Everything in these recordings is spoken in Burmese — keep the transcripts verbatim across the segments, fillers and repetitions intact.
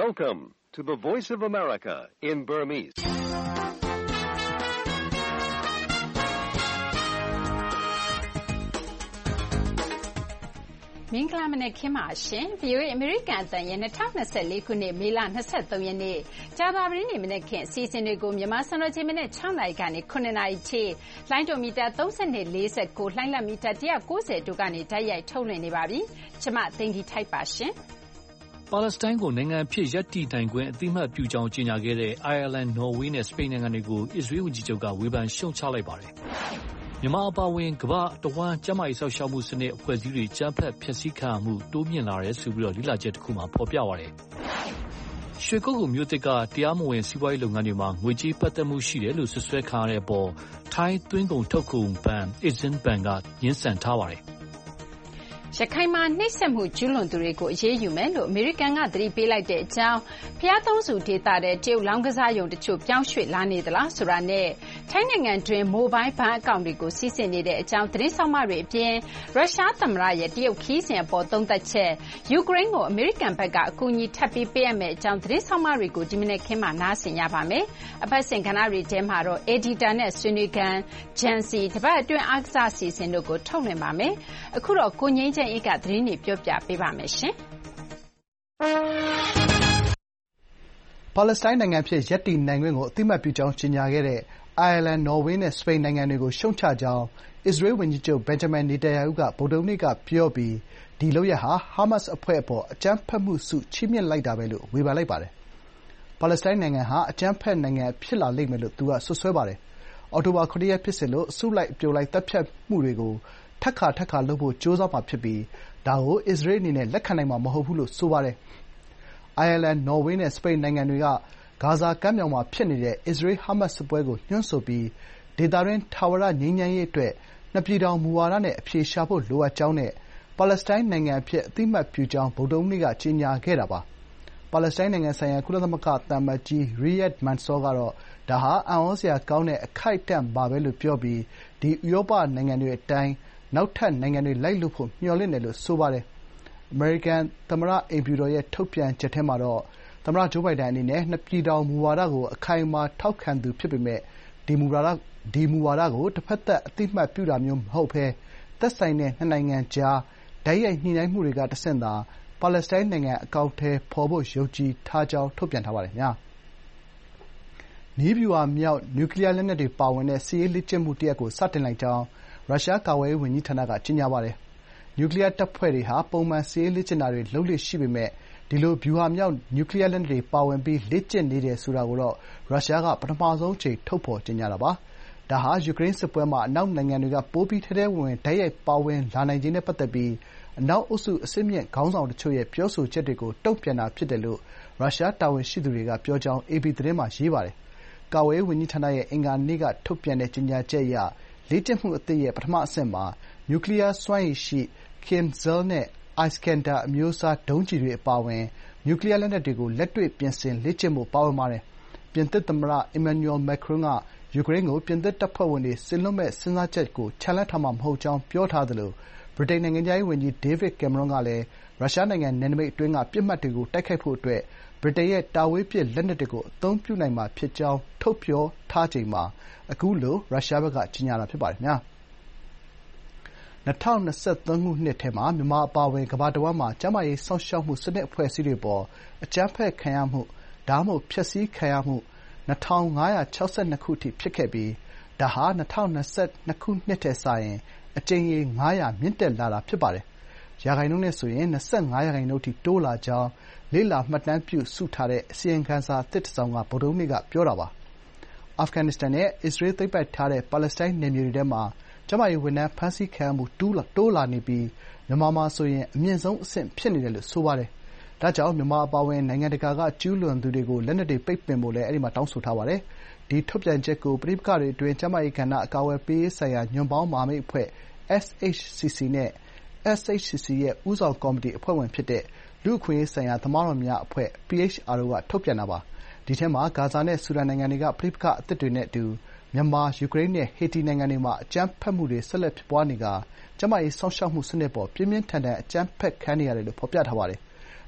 Welcome to the Voice of America in Burmese. ။မင်္ဂလာမနက်ခင်းပါရှင်။ ဗွီအိုအေအမေရိကန်အသံရဲ့၂၀၂၄ခုနှစ်မေလ၂၃ရက်နေ့ကြာသပတေးနေ့မနက်ခင်းအစီအစဉ်တွေကိုမြန်မာစံတော်ချိန်မနက်၆နာရီကနေ၇နာရီထိလိုင်းဒိုမီတာ၃၂ ၄၉လှိုင်းလတ်မီတာ၁၉၀တို့ကနေတိုက်ရိုက်ထုတ်လွှင့်နေပါပြီ။ကျွန်မသိင်္ဂီထိုက်ပါရှင်။ပါလက်စတိုင်းကိုနိုင်ငံအဖြစ်ရပ်တည်နိုင်ခွင့်အသိအမှတ်ပြုကြောင်းကြေညာခဲ့တဲ့အိုင်ယာလန်၊နော်ဝေးနဲ့စပိန်နိုင်ငံတွေကိုအစ္စရေးဝန်ကြီးချုပ်ကဝေဖန်ရှုတ်ချလိုက်ပါတယ်။မြန်မာအပါအဝင်ကမ္ဘာတဝန်းကျန်းမာရေးစောင့်ရှောက်မှုစနစ်အဖွဲ့အစည်းတွေအကြမ်းဖက်ဖျက်ဆီးခံရမှုတိုးမြင့်လာတယ်ဆိုပြီးလေ့လာချက်တခုမှာဖော်ပြပါတယ်။ရွှေကုက္ကိုမြို့သစ်ကတရားမဝင်စီးပွားရေးလုပ်ငန်းတွေမှာငွေကြေးပတ်သက်မှုရှိတယ်လို့စွပ်စွဲခံရတဲ့အပေါ်ထိုင်းသွင်းကုန်ထုတ်ကုန်ဘဏ် Exim Bank ကငြင်းဆန်ထားပါတယ်။ရခိုင်မှာနှိပ်စက်မှုကျူးလွန်သူတွေကိုအရေးယူမယ်လို့အမေရိကန်ကသတိပေးလိုက်တဲ့အကြောင်းဘုရားသုံးဆူဒေသတဲ့တရုတ်လောင်းကစားရုံတချို့ပြောင်းရွှေ့လာနေသလားဆိုတာနဲ့ထိုင်းနိုင်ငံတွင်းမိုဘိုင်းဘဏ်အကောင့်တွေကိုစီးဆင်းနေတဲ့အကြောင်းသတင်းဆောင်မတွေအပြင်ရုရှားသမ္မတရဲ့တရုတ်ခီးစဉ်အပေါ်သုံးသပ်ချက်ယူကရိန်းကိုအမေရိကန်ဘက်ကအကူအညီထပ်ပြီးပေးရမယ့်အကြောင်းသတင်းဆောင်မတွေကိုဒီမနေ့ခင်းမှာနားဆင်ရပါမယ်။အပတ်စဉ်ကဏ္ဍတွေထဲမှာတော့ Editor နဲ့ဆွေးနွေးကန်ဂျန်စီတပတ်အတွင်းအားကစားစီစဉ်တို့ကိုထုတ်လွှင့်ပါမယ်။အခုတော့ကိုငိမ့်ချင်အေးကသတင်းတွေပြောပြပေးပါမယ်ရှင်။ပါလက်စတိုင်းနိုင်ငံဖြစ်ရပ်တည်နိုင်ခွင့်ကိုအသိအမှတ်ပြုကြောင်းကြေညာခဲ့တဲ့အိုင်ယာလန်၊နော်ဝေးနဲ့စပိန်နိုင်ငံတွေကိုရှုတ်ချကြောင်းအစ္စရေးဝန်ကြီးချုပ်ဘင်ဂျမင်နေတန်ယာဟုကဗုဒ္ဓဟူးနေ့ကပြောပြီးဒီလုပ်ရပ်ဟာဟာမတ်စ်အဖွဲ့အပေါ်အကြမ်းဖက်မှုဆုချီးမြှင့်လိုက်တာပဲလို့ဝေဖန်လိုက်ပါတယ်။ပါလက်စတိုင်းနိုင်ငံဟာအကြမ်းဖက်နိုင်ငံဖြစ်လာလိမ့်မယ်လို့သူကစွပ်စွဲပါတယ်။အောက်တိုဘာ၇ရက်ဖြစ်စဉ်လိုအစုလိုက်အပြုံလိုက်သတ်ဖြတ်မှုတွေကိုထပ်ခါထပ်ခါလုပ်ဖို့ကြိုးစားမှာဖြစ်ပြီးဒါကိုအစ္စရေးအနေနဲ့လက်ခံနိုင်မှာမဟုတ်ဘူးလို့ဆိုပါတယ်။အိုင်ယာလန်၊နော်ဝေးနဲ့စပိန်နိုင်ငံတွေကဂါဇာကမ်းမြောင်မှာဖြစ်နေတဲ့အစ္စရေး-ဟာမတ်စ်စစ်ပွဲကိုညွှန်းဆိုပြီးဒေသတွင်းထာဝရငြိမ်းချမ်းရေးအတွက်နှစ်ပြည်ထောင်မူဝါဒနဲ့အဖြေရှာဖို့လိုအပ်ကြောင်းနဲ့ပါလက်စတိုင်းနိုင်ငံအဖြစ်အသိအမှတ်ပြုကြောင်းဗုဒ္ဓဟူးနေ့ကကြေညာခဲ့တာပါ။ပါလက်စတိုင်းနိုင်ငံဆိုင်ရာကုလသမဂ္ဂသံအမတ်ကြီးရီယက်ဒ်မန်ဆောကတော့ဒါဟာအံ့သြစရာကောင်းတဲ့အခိုက်အတန့်ပါပဲလို့ပြောပြီးဒီဥရောပနိုင်ငံတွေအတိုင်းနောက်ထပ်နိုင်ငံတွေလိုက်လုပ်ဖို့မျှော်လင့်တယ်လို့ဆိုပါတယ်။အမေရိကန်သမ္မတအိမ်ဖြူတော်ရဲ့ထုတ်ပြန်ချက်ထဲမှာတော့သမ္မတဂျိုးဘိုင်ဒန်အနေနဲ့နှစ်ပြည်ထောင်မူဝါဒကိုအခိုင်အမာထောက်ခံသူဖြစ်ပေမယ့်ဒီမူဝါဒကိုတဖက်သတ်အသိအမှတ်ပြုတာမျိုးမဟုတ်ဘဲသက်ဆိုင်တဲ့နှစ်နိုင်ငံကြားတိုက်ရိုက်ညှိနှိုင်းမှုတွေကတဆင့်သာပါလက်စတိုင်းနိုင်ငံအကောင်အထည်ဖော်ဖို့ယုံကြည်ထားကြောင်းထုတ်ပြန်ထားပါတယ်။နည်းဗျူဟာမြောက်နျူကလီးယားလက်နက်တွေပါဝင်တဲ့စစ်ရေးလေ့ကျင့်မှုတရပ်ကိုစတင်လိုက်ကြောင်းရုရှားကာကွယ်ရေးဝန်ကြီးဌာနကကြေညာပါတယ်။နျူကလီးယားတပ်ဖွဲ့တွေဟာပုံမှန်စစ်ရေးလေ့ကျင့်တာတွေလုပ်လေ့ရှိပေမယ့်ဒီလိုဗျူဟာမြောက်နျူကလီးယားလက်နက်တွေပါဝင်ပြီးလေ့ကျင့်နေတယ်ဆိုတာကိုတော့ရုရှားကပထမဆုံးအကြိမ်ထုတ်ဖော်ကြေညာတာပါ။ဒါဟာယူကရိန်းစစ်ပွဲမှာအနောက်နိုင်ငံတွေကပိုပြီးထဲထဲဝင်ဝင်တိုက်ရိုက်ပါဝင်လာနိုင်ခြေနဲ့ပတ်သက်ပြီးအနောက်အုပ်စုအဆင့်မြင့်ခေါင်းဆောင်တချို့ရဲ့ပြောဆိုချက်တွေကိုတုံ့ပြန်တာဖြစ်တယ်လို့ရုရှားတာဝန်ရှိသူတွေကပြောကြောင်းအေပီသတင်းမှာရေးပါတယ်။ကာကွယ်ရေးဝန်ကြီးဌာနရဲ့အင်္ဂါနေ့ကထုတ်ပြန်တဲ့ကြေညာချက်အရလေ့ကျင့်မှုအသစ်ရဲ့ပထမအဆင့်မှာနျူကလီးယားစွမ်းရည်ရှိ Kinzhal နဲ့ Iskander အမျိုးအစားဒုံးကျည်တွေအပါအဝင်နျူကလီးယားလက်နက်တွေကိုလက်တွေ့ပြင်ဆင်လေ့ကျင့်ဖို့ပါဝင်ပါတယ်။ပြင်သစ်သမ္မတအီမန်နျူရယ်မက်ခရွန်းကယူကရိန်းကိုပြင်သစ်တပ်ဖွဲ့ဝင်တွေစေလွှတ်မယ့်စဉ်းစားချက်ကိုချန်လှပ်ထားမှာမဟုတ်ကြောင်းပြောထားသလိုဗြိတိန်နိုင်ငံခြားရေးဝန်ကြီးဒေးဗစ်ကင်မရွန်းကလည်းရုရှားနိုင်ငံနယ်နိမိတ်အတွင်းကပစ်မှတ်တွေကိုတိုက်ခိုက်ဖို့အတွက်ဗြိတိန်ရဲ့တာဝေးပစ်လက်နက်တွေကိုအသုံးပြုနိုင်မှာဖြစ်ကြောင်းထုတ်ပြောထားချိန်မှာအခုလိုရုရှားဘက်ကကြေညာတာဖြစ်ပါတယ်။၂၀၂၃ခုနှစ်ထဲမှာမြန်မာအပါအဝင်ကမ္ဘာတဝန်းမှာကျန်းမာရေးစောင့်ရှောက်မှုစနစ်အဖွဲ့အစည်းတွေအပေါ်အကြမ်းဖက်ခံရမှုဒါမှမဟုတ်ဖျက်ဆီးခံရမှုနှစ်ထောင်ငါးရာခြောက်ဆယ်နှစ်ခုအထိဖြစ်ခဲ့ပြီးဒါဟာ၂၀၂၂ခုနှစ်ထက်စာရင်အကြိမ်ရေငါးရာမြင့်တက်လာတာဖြစ်ပါတယ်။ရာခိုင်နှုန်းနဲ့ဆိုရင်၂၅ရာခိုင်နှုန်းအထိတိုးလာကြောင်းလေ့လာမှတ်တမ်းပြုစုထားတဲ့အစီရင်ခံစာအသစ်တစောင်ကဗုဒ္ဓဟူးနေ့ကပြောတာပါ။အာဖဂန်နစ္စတန်နဲ့အစ္စရေးသိမ်းပိုက်ထားတဲ့ပါလက်စတိုင်းနယ်မြေတွေထဲမှာကျန်းမာရေးဝန်ထမ်းဖမ်းဆီးခံရမှုတိုးလာနေပြီးမြန်မာမှာဆိုရင်အမြင့်ဆုံးအဆင့်ဖြစ်နေတယ်လို့ဆိုပါတယ်။ဒါကြောင့်မြန်မာအပါအဝင်နိုင်ငံတကာကကျူးလွန်သူတွေကိုလက်နက်တွေပိတ်ပင်ဖို့လည်းအဲဒီမှာတောင်းဆိုထားပါတယ်။ဒီထုတ်ပြန်ချက်ကိုပဋိပက္ခတွေအတွင်းကျန်းမာရေးကဏ္ဍအကာအကွယ်ပေးရေးဆိုင်ရာညွန့်ပေါင်းမဟာမိတ်အဖွဲ့ S H C C နဲ့ S H C C ရဲ့ဦးဆောင်ကော်မတီအဖွဲ့ဝင်ဖြစ်တဲ့လူ့အခွင့်အရေးဆိုင်ရာသမားတော်များအဖွဲ့ P H R တို့ကထုတ်ပြန်တာပါ။ဒီထဲမှာဂါဇာနဲ့ဆူဒန်နိုင်ငံတွေကပဋိပက္ခအသစ်တွေနဲ့အတူမြန်မာ၊ယူကရိန်းနဲ့ဟေတီနိုင်ငံတွေမှာအကြမ်းဖက်မှုတွေဆက်လက်ဖြစ်ပွားနေကာကျန်းမာရေးစောင့်ရှောက်မှုစနစ်အပေါ်ပြင်းပြင်းထန်ထန်အကြမ်းဖက်ခံနေရတယ်လို့ဖော်ပြထားပါတယ်။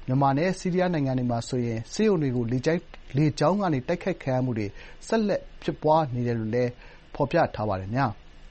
မြန်မာနဲ့ဆီးရီးယားနိုင်ငံတွေမှာဆိုရင်ဆေးရုံတွေကိုလေကြောင်းကနေတိုက်ခိုက်ခံရမှုတွေဆက်လက်ဖြစ်ပွားနေတယ်လို့လည်းဖော်ပြထားပါတယ်။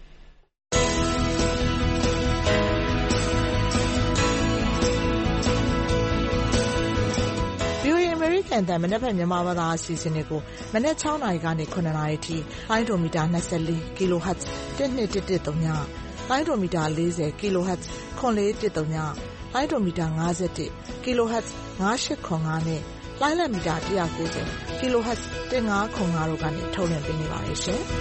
VOA အမေရိကန်အသံမနက်ဖြန်မြန်မာဘာသာအစီအစဉ်တွေကိုမနက်၆နာရီကနေ၇နာရီထိလိုင်းဒိုမီတာ၂၄ kHz တစ်နှစ်တစ်တစ်သုံးညလိုင်းဒိုမီတာ၄၀ kHz ခွန်လေးတစ်သုံးညလိုင်းဒိုမီတာ၅၁ kHz ၅၈ခွန်၅နဲ့လိုင်းလက်မီတာ၁၉၀ kHz ၁၅ခွန်၅တို့ကနေထုတ်လွှင့်ပေးနေပါတယ်ရှင်။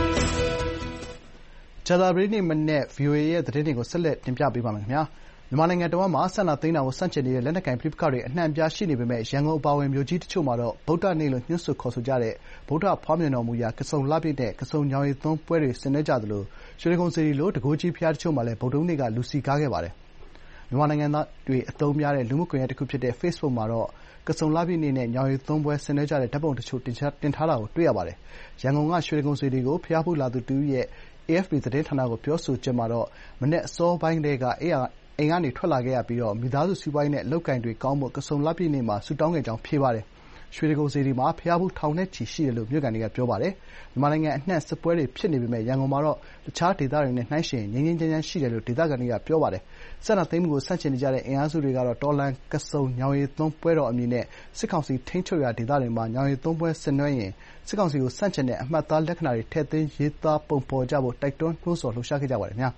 ကြာသပတေးနေ့မနက် VOA ရဲ့သတင်းတွေကိုဆက်လက်တင်ပြပေးပါမယ်ခင်ဗျာ။မြန်မာနိုင်ငံတဝန်းမှာစစ်အာဏာသိမ်းတာကိုဆန့်ကျင်နေတဲ့လက်နက်ကိုင်ပဋိပက္ခတွေအနှံ့အပြားရှိနေပေမယ့်ရန်ကုန်အပါအဝင်မြို့ကြီးတချို့မှာတော့ဗုဒ္ဓနေ့လို့ညွှန်းဆိုခေါ်ဆိုကြတဲ့ဗုဒ္ဓဖွားမြင်တော်မူရာကဆုန်လပြည့်နဲ့ကဆုန်ညောင်ရည်သွန်းပွဲတွေဆင်နွှဲကြသလိုရွှေတိဂုံစေတီလိုတန်ခိုးကြီးဘုရားတချို့မှာလည်းဗုဒ္ဓဟူးနေ့ကလူစည်ကားခဲ့ပါတယ်။မြန်မာနိုင်ငံသားတွေအသုံးများတဲ့လူမှုကွန်ရက်တခုဖြစ်တဲ့ Facebook မှာတော့ကဆုန်လပြည့်နေ့နဲ့ညောင်ရည်သွန်းပွဲဆင်နွှဲကြတဲ့ဓာတ်ပုံတချို့တင်ထားတာကိုတွေ့ရပါတယ်။ရန်ကုန်ကရွှေတိဂုံစေတီကိုဘုရားဖူးလာသူတဦးရဲ့ အေအက်ဖ်ပီ သတင်းဌာနကိုပြောဆိုချက်မှာတော့မနက်အစောပိုင်းကတည်းကအိမ်ကနေထွက်လာခဲ့ရပြီးမိသားစုစီးပွားရေးနဲ့အလုပ်အကိုင်တွေကောင်းဖို့ကဆုန်လပြည့်နေ့မှာဆုတောင်းခဲ့ကြောင်းဖြေပါတယ်။ရွှေတိဂုံစေတီမှာဘုရားဖူးထောင်နဲ့ချီရှိတယ်လို့မြို့ခံတွေကပြောပါတယ်။မြန်မာနိုင်ငံအနှံ့စစ်ပွဲတွေဖြစ်နေပေမယ့်ရန်ကုန်မှာတော့တခြားဒေသတွေနဲ့နှိုင်းယှဉ်ရင်ငြိမ်းငြိမ်းချမ်းချမ်းရှိတယ်လို့ဒေသခံတွေကပြောပါတယ်။စစ်အာဏာသိမ်းမှုကိုဆန့်ကျင်နေကြတဲ့အင်အားစုတွေကတော့တော်လှန်ကဆုန်ညောင်ရည်သွန်းပွဲတော်အမည်နဲ့စစ်ကောင်စီထိန်းချုပ်ရာဒေသတွေမှာညောင်ရည်သွန်းပွဲဆင်နွှဲရင်စစ်ကောင်စီကိုဆန့်ကျင်တဲ့အမှတ်အသားလက္ခဏာတွေထည့်သွင်းရေးသားပုံဖော်ကြဖို့တိုက်တွန်းနှိုးဆော်လှုပ်ရှားခဲ့ကြပါတယ်။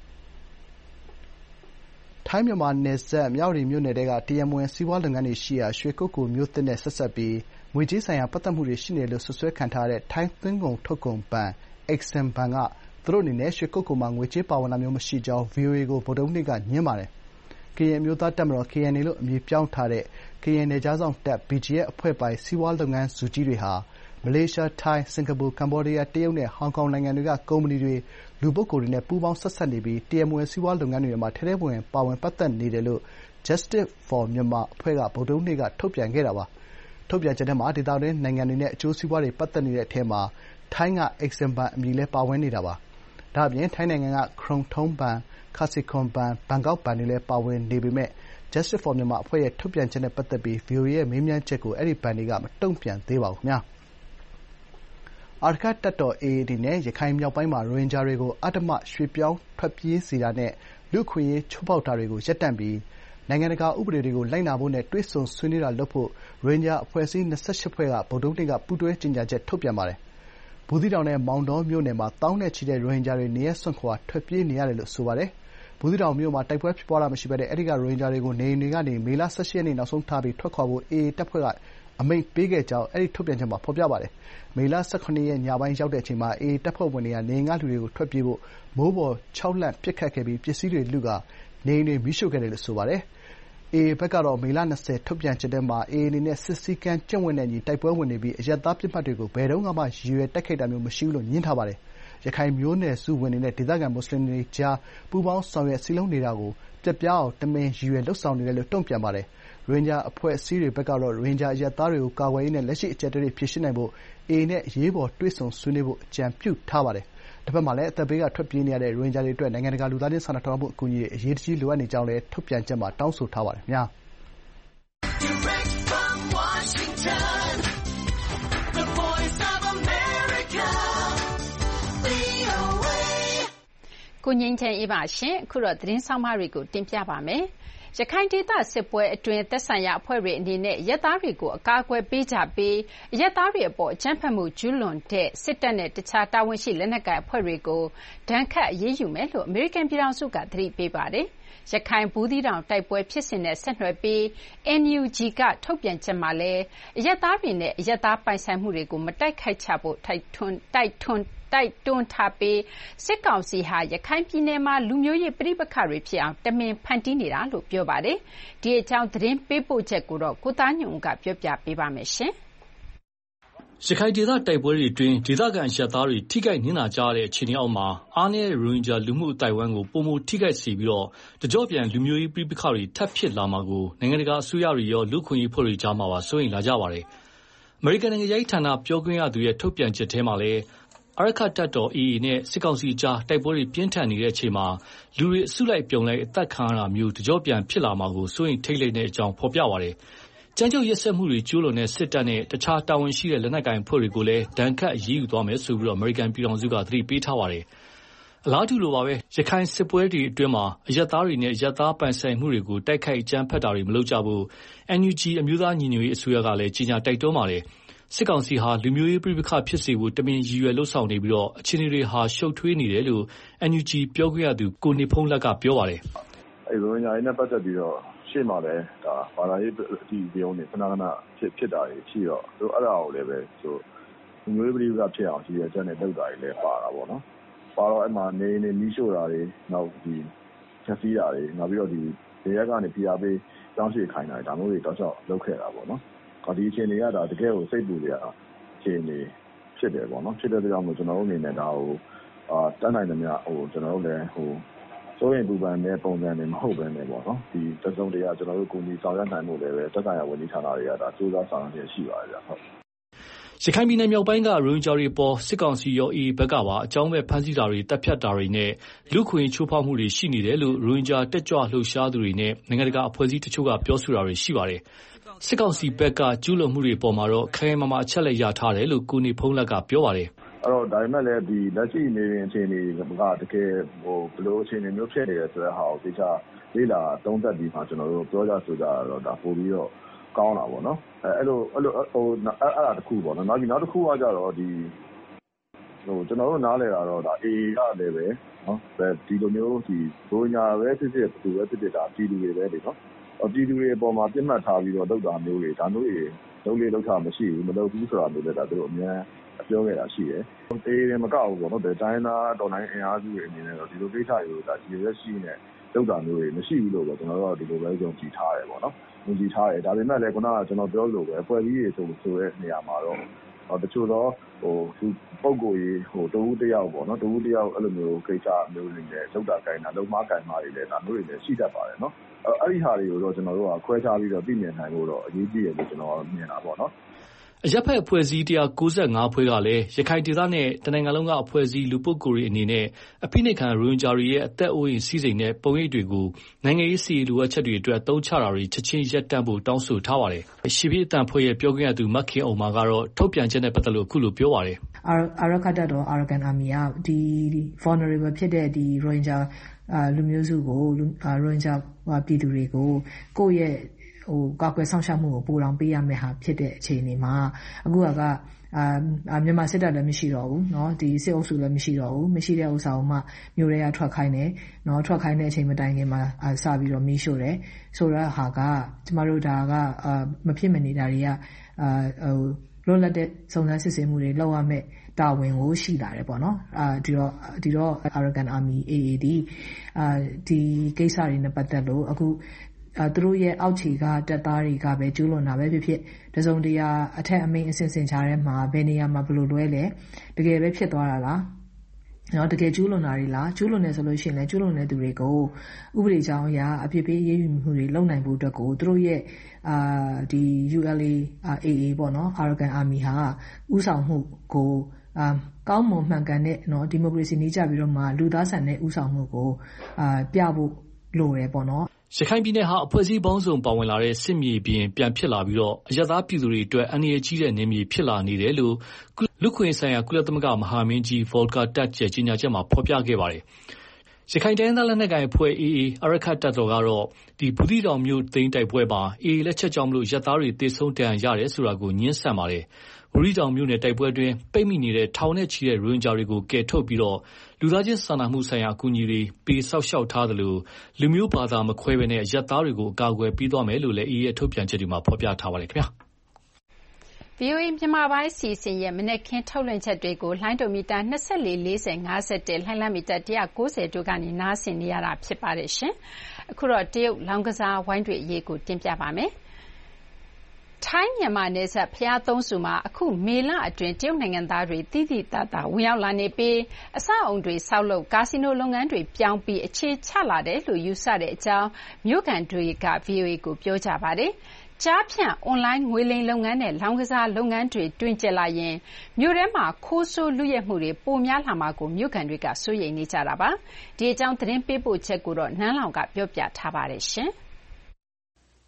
ထိုင်း-မြန်မာနယ်စပ်မြဝတီမြို့နယ်ထဲကတရားမဝင်စီးပွားရေးလုပ်ငန်းတွေရှိရာရွှေကုက္ကိုမြို့သစ်နဲ့ဆက်စပ်ပြီးငွေကြေးဆိုင်ရာပတ်သက်မှုတွေရှိနေတယ်လို့စွပ်စွဲခံထားရတဲ့ထိုင်းသွင်းကုန်ထုတ်ကုန်ဘဏ် Exim Bank ကသူတို့အနေနဲ့ရွှေကုက္ကိုမှာငွေကြေးပါဝင်တာမျိုးမရှိကြောင်း ဗွီအိုအေကိုဗုဒ္ဓဟူးနေ့ကငြင်းပါတယ်။ကရင်အမျိုးသားတပ်မတော် ကေအန်အေ လို့အမည်ပြောင်းထားတဲ့ကရင်နယ်ခြားစောင့်တပ် ဘီဂျီအက်ဖ် အဖွဲ့ပိုင်စီးပွားရေးလုပ်ငန်းစုကြီးတွေဟာမလေးရှား၊ထိုင်း၊စင်ကာပူ၊ကမ္ဘောဒီးယား၊တရုတ်နဲ့ဟောင်ကောင်နိုင်ငံတွေကကုမ္ပဏီတွေ၊လူပုဂ္ဂိုလ်တွေနဲ့ပူးပေါင်းဆက်စပ်နေပြီးတရားမဝင်စီးပွားရေးလုပ်ငန်းတွေမှာထဲထဲဝင်ဝင်ပါဝင်ပတ်သက်နေတယ်လို့ Justice for Myanmar အဖွဲ့ကဗုဒ္ဓဟူးနေ့ကထုတ်ပြန်ခဲ့တာပါ။ထုတ်ပြန်ချက်ထဲမှာဒေသတွင်းနိုင်ငံတွေနဲ့အကျိုးစီးပွားတွေပတ်သက်နေတဲ့အထဲမှာထိုင်းက Exim Bank အမည်လည်းပါဝင်နေတာပါ။ဒါ့အပြင်ထိုင်းနိုင်ငံကခရုန်ထုံးဘဏ်၊ခါစီခွန်ဘဏ်၊ဘန်ကောက်ဘဏ်တွေလည်းပါဝင်နေပေမယ့် Justice for Myanmar အဖွဲ့ရဲ့ထုတ်ပြန်ချက်နဲ့ပတ်သက်ပြီးဗွီအိုအေရဲ့မေးမြန်းချက်ကိုအဲဒီဘဏ်တွေကမတုံ့ပြန်သေးပါဘူး။အာရက္ခတပ်တော် အေအေ အနေနဲ့ရခိုင်မြောက်ပိုင်းမှာရိုဟင်ဂျာတွေကိုအဓမ္မရွှေ့ပြောင်းထွက်ပြေးစေတာနဲ့လူ့အခွင့်အရေးချိုးဖောက်တာတွေကိုရပ်တန့်ပြီးနိုင်ငံတကာဥပဒေတွေကိုလိုက်နာဖို့နဲ့တွေ့ဆုံဆွေးနွေးတာလုပ်ဖို့ရိုဟင်ဂျာအဖွဲ့အစည်း၂၈ဖွဲ့ကဗုဒ္ဓဟူးနေ့ကပူးတွဲကြေညာချက်ထုတ်ပြန်ပါတယ်။ဘူးသီးတောင်နဲ့မောင်တောမြို့နယ်မှာသောင်းနဲ့ချီတဲ့ရိုဟင်ဂျာတွေနေရပ်စွန့်ခွာထွက်ပြေးနေရတယ်လို့ဆိုပါတယ်။ဘူးသီးတောင်မြို့မှာတိုက်ပွဲဖြစ်ပွားတာမရှိဘဲအဲဒီကရိုဟင်ဂျာတွေကိုနေအိမ်တွေကနေမေလ၁၈ရက်နေ့နောက်ဆုံးထားပြီးထွက်ခွာဖို့အေအေတပ်ဖွဲ့ကအမိန့်ပေးခဲ့ကြောင်းအဲဒီထုတ်ပြန်ချက်မှာဖော်ပြပါတယ်။မေလ၁၇ရက်ညပိုင်းရောက်တဲ့အချိန်မှာအေအေတပ်ဖွဲ့ဝင်တွေကနေအိမ်ကလူတွေကိုထွက်ပြေးဖို့မိုးပေါ်ခြောက်လှန့်ပစ်ခတ်ခဲ့ပြီးပစ္စည်းတွေလုကာနေအိမ်တွေမီးရှို့ခဲ့တယ်လို့ဆိုပါတယ်။အေအေဘက်ကတော့မေလ၂၀ထုတ်ပြန်ချက်ထဲမှာအေအေအနေနဲ့စစ်စည်းကမ်းကျင့်ဝတ်နဲ့အညီတိုက်ပွဲဝင်နေပြီးအရပ်သားပစ်မှတ်တွေကိုဘယ်တုန်းကမှရည်ရွယ်တိုက်ခိုက်တာမျိုးမရှိဘူးလို့ငြင်းထားပါတယ်။ရခိုင်မျိုးနွယ်စုဝင်တွေနဲ့ဒေသခံမွတ်ဆလင်တွေကြားပူးပေါင်းဆောင်ရွက်စည်းလုံးနေတာကိုပျက်ပြားအောင်တမင်ရည်ရွယ်လုပ်ဆောင်နေတယ်လို့တုံ့ပြန်ပါတယ်။ရိုဟင်ဂျာအဖွဲ့အစည်းတွေဘက်ကတော့ရိုဟင်ဂျာအရပ်သားတွေကိုကာကွယ်ရေးနဲ့လက်ရှိအကျပ်အတည်းတွေဖြေရှင်းနိုင်ဖို့အေအေနဲ့အရေးပေါ်တွေ့ဆုံဆွေးနွေးဖို့အကြံပြုထားပါတယ်။တဘက်မှာလည်းအသက်ဘေးကထွက်ပြေးနေရတဲ့ရိုဟင်ဂျာတွေအတွက်နိုင်ငံတကာလူသားချင်းစာနာထောက်ထားမှုအကူအညီတွေအရေးတကြီးလိုအပ်နေကြောင်းလည်းထုတ်ပြန်ချက်မှာတောင်းဆိုထားပါတယ်။ကိုငြိမ်းချမ်းအေးပါရှင်။အခုတော့သတင်းဆောင်းပါးတွေကိုတင်ပြပါမယ်။ရခိုင်ဒေသစစ်ပွဲအတွင်းသက်ဆိုင်ရာအဖွဲ့တွေအနေနဲ့အရပ်သားတွေကိုအကာအကွယ်ပေးကြပြီးအရပ်သားတွေအပေါ်အကြမ်းဖက်မှုကျူးလွန်တဲ့စစ်တပ်နဲ့တခြားတာဝန်ရှိလက်နက်ကိုင်အဖွဲ့တွေကိုဒဏ်ခတ်အရေးယူမယ်လို့အမေရိကန်ပြည်ထောင်စုကသတိပေးပါတယ်။ရခိုင်ဘူးသီးတောင်တိုက်ပွဲဖြစ်စဉ်နဲ့ဆက်နွယ်ပြီး အန်ယူဂျီ ကထုတ်ပြန်ချက်မှာလည်းအရပ်သားတွေနဲ့အရပ်သားပိုင်ဆိုင်မှုတွေကိုမတိုက်ခိုက်ကြဖို့တိုက်တွန်းတိုက်တွန်းတိုက်တွန်းထားပြီးစစ်ကောင်စီဟာရခိုင်ပြည်နယ်မှာလူမျိုးရေးပဋိပက္ခတွေဖြစ်အောင်တမင်ဖန်တီးနေတာလို့ပြောပါတယ်။ဒီအကြောင်းသတင်းပေးပို့ချက်ကိုတော့ကိုသားညွန့်ကပြောပြပေးပါမယ်ရှင်။ရခိုင်ဒေသတိုက်ပွဲတွေအတွင်းဒေသခံအရပ်သားတွေထိခိုက်နစ်နာကြရတဲ့အခြေအနေအောက်မှာအားနည်းတဲ့ရိုဟင်ဂျာလူမှုအသိုက်အဝန်းကိုပုံမထိခိုက်စေပြီးတကြော့ပြန်လူမျိုးရေးပဋိပက္ခတွေထပ်ဖြစ်လာမှာကိုနိုင်ငံတကာအစိုးရတွေရောလူ့အခွင့်အရေးအဖွဲ့တွေကြားမှာပါစိုးရိမ်လာကြပါတယ်။အမေရိကန်နိုင်ငံရေးဌာနပြောခွင့်ရသူရဲ့ထုတ်ပြန်ချက်ထဲမှာလည်းအာရက္ခတပ်တော် အေအေ နဲ့စစ်ကောင်စီကြားတိုက်ပွဲတွေပြင်းထန်နေတဲ့အချိန်မှာလူတွေအစုလိုက်အပြုံလိုက်အသက်ခံရတာမျိုးတကြော့ပြန်ဖြစ်လာမှာကိုစိုးရိမ်ထိတ်လန့်တဲ့အကြောင်းဖော်ပြပါတယ်။ကြမ်းကြုတ်ရက်စက်မှုတွေကျူးလွန်တဲ့စစ်တပ်နဲ့တခြားတာဝန်ရှိတဲ့လက်နက်ကိုင်အဖွဲ့တွေကိုလည်းဒဏ်ခတ်အရေးယူသွားမယ်ဆိုပြီးတော့အမေရိကန်ပြည်ထောင်စုကသတိပေးထားပါတယ်။အလားတူလိုပါပဲရခိုင်စစ်ပွဲတွေအတွင်းမှာအရပ်သားတွေနဲ့အရပ်သားပိုင်ဆိုင်မှုတွေကိုတိုက်ခိုက်ကြမ်းဖက်တာတွေမလုပ်ကြဘူး။ အန် ယူ ဂျီ အမျိုးသားညီညွတ်ရေးအစိုးရကလည်းကြီးညာတိုက်တွန်းပါတယ်။စစ်ကောင်စီဟာလူမျိုးရေးပြိပခဖြစ်စေဖို့တမင်ရည်ရွယ်လှုပ်ဆောင်နေပြီးတော့အခြေအနေတွေဟာရှုပ်ထွေးနေတယ်လို့ အန် ယူ ဂျီ ပြောခွင့်ရသူကိုနေဖုံးလက်ကပြောပါတယ်။အဲရိုဟင်ဂျာတွေနဲ့ပတ်သက်ပြီးတော့ရှေ့မှာလည်းဒါဘာသာရေးအတီးပြုံးနေခဏခဏဖြစ်ဖြစ်တာတွေရှိတော့သူအဲ့ဒါကိုလည်းပဲဆိုလူမျိုးရေးပြိပခဖြစ်အောင်ရည်ရွယ်ချက်နဲ့လုပ်တာတွေလည်းပါတာပေါ့နော်။ပါတော့အဲ့မှာနေနေမီးရှို့တာတွေနောက်ဒီချက်စီးတာတွေနောက်ပြီးတော့ဒီဒေရက်ကနေပြာပေးတောင်းရှိခိုင်းတာဒါမျိုးတွေတောက်လျှောက်လုပ်ခဲ့တာပေါ့နော်။ဒီအခြေအနေကဒါတကယ်ကိုစိတ်ပူကြအခြေအနေဖြစ်တယ်ပေါ့နော်ဖြစ်တဲ့ကြောင့်မို့ကျွန်တော်တို့အနေနဲ့ဒါကိုအာတန်းနိုင်သမျှဟိုကျွန်တော်တို့လည်းဟိုစိုးရင်ပူပန်တဲ့ပုံစံတွေမဟုတ်ဘဲနဲ့ပေါ့နော်ဒီတစုံတရာကျွန်တော်တို့ကိုယ်ကြီးဆောင်ရွက်နိုင်မှုလည်းပဲတက်ဆိုင်ရာဝန်ကြီးဌာနတွေကဒါစူးစမ်းဆောင်ရွက်နေရှိပါတယ်ဗျဟုတ်ရခိုင်ပြည်နယ်မြောက်ပိုင်းကရိုဟင်ဂျာတွေပေါ်စစ်ကောင်စီရောအေးဘက်ကပါအကြောင်းမဲ့ဖမ်းဆီးတာတွေတပ်ဖြတ်တာတွေနဲ့လူခွင့်ချိုးဖောက်မှုတွေရှိနေတယ်လို့ရိုဟင်ဂျာတက်ကြွလှုပ်ရှားသူတွေနဲ့နိုင်ငံတကာအဖွဲ့အစည်းတချို့ကပြောဆိုတာတွေရှိပါတယ်စစ်ကောင်စီဘက်ကကျူးလွန်မှုတွေပေါ်မှာတော့ခိုင်မာမာအချက်လက်ရထားတယ်လို့ကိုနေဖုံးလက်ကပြောပါတယ်အဲ့တော့ဒါပေမဲ့လည်းဒီလက်ရှိနေရင်အခြေအနေကတကယ်ဟိုဘလို့အခြေအနေမျိုးဖြစ်နေတယ်ဆိုတဲ့ဟာကိုသိချာလေးလာသုံးသပ်ပြီးမှကျွန်တော်တို့ပြောကြဆိုကြတော့ဒါပို့ပြီးတော့ကောင်းတာပေါ့နော်အဲအဲ့လိုအဲ့လိုဟိုအဲ့အဲ့ဒါတစ်ခုပေါ့နော်နောက်ပြီးနောက်တစ်ခုကကြတော့ဒီဟိုကျွန်တော်တို့နားလဲတာတော့ဒါ အေ အေ ကလည်းပဲနော်ဒီလိုမျိုးဒီဘိုးညာပဲဖြစ်ဖြစ်သူပဲဖြစ်ဖြစ်ဒါပြည်သူတွေပဲလေနော်ပြည်သူတွေအပေါ်မှာပြစ်မှတ်ထားပြီးတော့လုပ်တာမျိုးတွေဒါမျိုးတွေလုံးလေးလောက်တာမရှိဘူးမလုပ်ဘူးဆိုတာမျိုးလည်းဒါသူတို့အများပြောခဲ့တာရှိတယ်။အေးတယ်မကောက်ဘူးပေါ့နော်။တိုင်းသားတော်တိုင်းအင်အားစုတွေအနေနဲ့တော့ဒီလိုကိစ္စတွေကိုဒါဒီရက်ရှိနေလောက်တာမျိုးတွေမရှိဘူးလို့ပဲကျွန်တော်တို့ဒီလိုပဲယုံကြည်ထားတယ်ပေါ့နော်။ယုံကြည်ထားတယ်ဒါပေမဲ့လည်းခုနကကျွန်တော်ပြောလို့ပဲအဖွဲ့အစည်းတွေဆိုဆိုတဲ့နေရာမှာတော့ဟောတချို့တော့ဟိုပုံကိုယ်ကြီးဟိုတဦးတယောက်ပေါ့နော်တဦးတယောက်အဲ့လိုမျိုးကိစ္စမျိုးတွေနဲ့လောက်တာကိုင်တာလုံမားကိုင်မာတွေလည်းဒါမျိုးတွေလည်းရှိတတ်ပါတယ်နော်။အဲ့ဒီဟာတွေကိုတော့ကျွန်တော်တို့ကခွဲခြားပြီးတော့သိမြင်နိုင်ဖို့တော့အရေးကြီးတယ်လို့ကျွန်တော်မြင်တာပေါ့နော်။အရပ်ဖက်အဖွဲ့အစည်းတစ်ရာ၉၅ဖွဲ့ကလည်းရခိုင်ဒေသနဲ့တနိုင်ငံလုံးကအဖွဲ့အစည်းလူပုဂ္ဂိုလ်တွေအနေနဲ့အဖိနှိတ်ခံရိုဟင်ဂျာတွေရဲ့အသက်အိုးအိမ်စီးစိမ်နဲ့ပုံရိပ်တွေကိုနိုင်ငံရေးစီလိုအပ်ချက်တွေအတွက်သုံးချတာတွေချက်ချင်းရပ်တန့်ဖို့တောင်းဆိုထားပါတယ်။ရှီပြည်အတန်ဖွဲ့ရဲ့ပြောခွင့်ရသူမခင်အောင်မာကတော့ထုတ်ပြန်ချက်နဲ့ပတ်သက်လို့အခုလိုပြောပါတယ်။အာရခတ်တော် Arakan Army ကဒီ vulnerable ဖြစ်တဲ့ဒီရိုဟင်ဂျာလူမျိုးစုကိုရိုဟင်ဂျာပြည်သူတွေကိုကိုယ့်ရဲ့ဟိုကောက်ွယ်ဆောင်ရှောက်မှုကိုပိုတောင်ပေးရမယ့်ဟာဖြစ်တဲ့အခြေအနေမှာအခုကအာမြန်မာစစ်တပ်လည်းမရှိတော့ဘူးเนาะဒီစစ်အုပ်စုလည်းမရှိတော့ဘူးမရှိတဲ့ဥစ္စာကိုမှမြို့တွေကထွက်ခိုင်းတယ်เนาะထွက်ခိုင်းတဲ့အချိန်မတိုင်ခင်မှာစပြီးတော့မီးရှို့တယ်ဆိုတော့ဟာကကျမတို့ဒါကအာမဖြစ်မနေတာတွေကအာဟိုလွတ်လပ်တဲ့စုံစမ်းစစ်ဆေးမှုတွေလုပ်ရမယ့်တာဝန်ကိုရှိလာတယ်ပေါ့နော်အာဒီတော့ဒီတော့ Arakan Army အေ အေ ဒီအာဒီကိစ္စတွေနဲ့ပတ်သက်လို့အခုအဲသူတို့ရဲ့အောက်ခြေကတပ်သားတွေကပဲကျူးလွန်တာပဲဖြစ်ဖြစ်တစုံတရာအထက်အမိန့်အဆင့်ဆင့်ချတဲ့မှာဘယ်နေရာမှာဘလို့လွဲလဲတကယ်ပဲဖြစ်သွားတာလားနော်တကယ်ကျူးလွန်တာတွေလားကျူးလွန်နေဆိုလို့ရှိရင်လည်းကျူးလွန်တဲ့သူတွေကိုဥပဒေကြောင်းအရအပြစ်ပေးရေးယူမှုတွေလုပ်နိုင်ဖို့အတွက်ကိုသူတို့ရဲ့အာဒီ ယူ အယ် အေ အေ အေ ပေါ့နော် Arakan Army ဟာဥဆောင်မှုကိုအာကောင်းမွန်မှန်ကန်တဲ့နော်ဒီမိုကရေစီနည်းကျပြီးတော့မှလူသားဆန်တဲ့ဥဆောင်မှုကိုအာပြဖို့လိုတယ်ပေါ့နော်ရခိုင်ပြည်နယ်ဟာအဖွဲ့အစည်းပေါင်းစုံပါဝင်လာတဲ့စစ်မြေပြင်ပြန်ဖြစ်လာပြီးတော့အရပ်သားပြည်သူတွေအတွက်အန္တရာယ်ကြီးတဲ့နေမြေဖြစ်လာနေတယ်လို့လူခွင့်ဆိုင်ရာကုလသမဂ္ဂမဟာမင်းကြီး Volker Turk ရဲ့ကြီးညာချက်မှာဖော်ပြခဲ့ပါတယ်။ရခိုင်တိုင်းသားလက်နက်ကိုင်အဖွဲ့ အေ အေ အာရခတ်တပ်တော်ကတော့ဒီဘူးသီးတောင်မြို့သိမ်းတိုက်ပွဲမှာ အေ အေ လက်ချက်ကြောင့်မလို့ရပ်သားတွေတေဆုံးဒဏ်ရာရတယ်ဆိုတာကိုညှင်းဆန်ပါတယ်။ဘူးသီးတောင်မြို့နယ်တိုက်ပွဲတွင်ပိတ်မိနေတဲ့ထောင်နဲ့ချီတဲ့ရိုဟင်ဂျာတွေကိုကယ်ထုတ်ပြီးတော့လူသားချင်းစာနာမှုဆိုင်ရာအကူအညီတွေပေးဆောက်ရှောက်ထားသလိုလူမျိုးဘာသာမခွဲဘဲနဲ့ရပ်သားတွေကိုအကာအကွယ်ပေးသွားမယ်လို့လည်း အေ အေ ရဲ့ထုတ်ပြန်ချက်တွေမှာဖော်ပြထားပါတယ်ခင်ဗျာ။ ဗွီအိုအေမြန်မာပိုင်းအစီအစဉ်ရဲ့မနက်ခင်းထုတ်လွှင့်ချက်တွေကိုလိုင်းဒိုမီတာ၂၄ ၄၀ ၅၁လှိုင်းလမ်းမီတာ၁၉၀တို့ကနေနားဆင်နေရတာဖြစ်ပါတယ်ရှင်။အခုတော့တရုတ်လောင်းကစားဝိုင်းတွေအရေးကိုတင်ပြပါမယ်။ထိုင်းမြန်မာနယ်စပ်ဘုရားသုံးဆူမှာအခုမေလအတွင်းတရုတ်နိုင်ငံသားတွေသိသိသာသာဝင်ရောက်လာနေပြီးအဆောက်အုံတွေဆောက်လုပ်ကာစီနိုလုပ်ငန်းတွေပြောင်းပြီးအခြေချလာတယ်လို့ယူဆတဲ့အကြောင်းမြို့ခံတွေက ဗွီအိုအေကိုပြောကြပါတယ်။ကြားဖြန့်အွန်လိုင်းငွေလိမ်လုပ်ငန်းနဲ့လောင်းကစားလုပ်ငန်းတွေတွင်ကျလာရင်မြို့ထဲမှာခိုးဆိုးလုယက်မှုတွေပိုများလာမှာကိုမြို့ခံတွေကစိုးရိမ်နေကြတာပါ။ဒီအကြောင်းသတင်းပေးပို့ချက်ကိုတော့နန်းလောင်ကပြောပြထားပါတယ်ရှင်။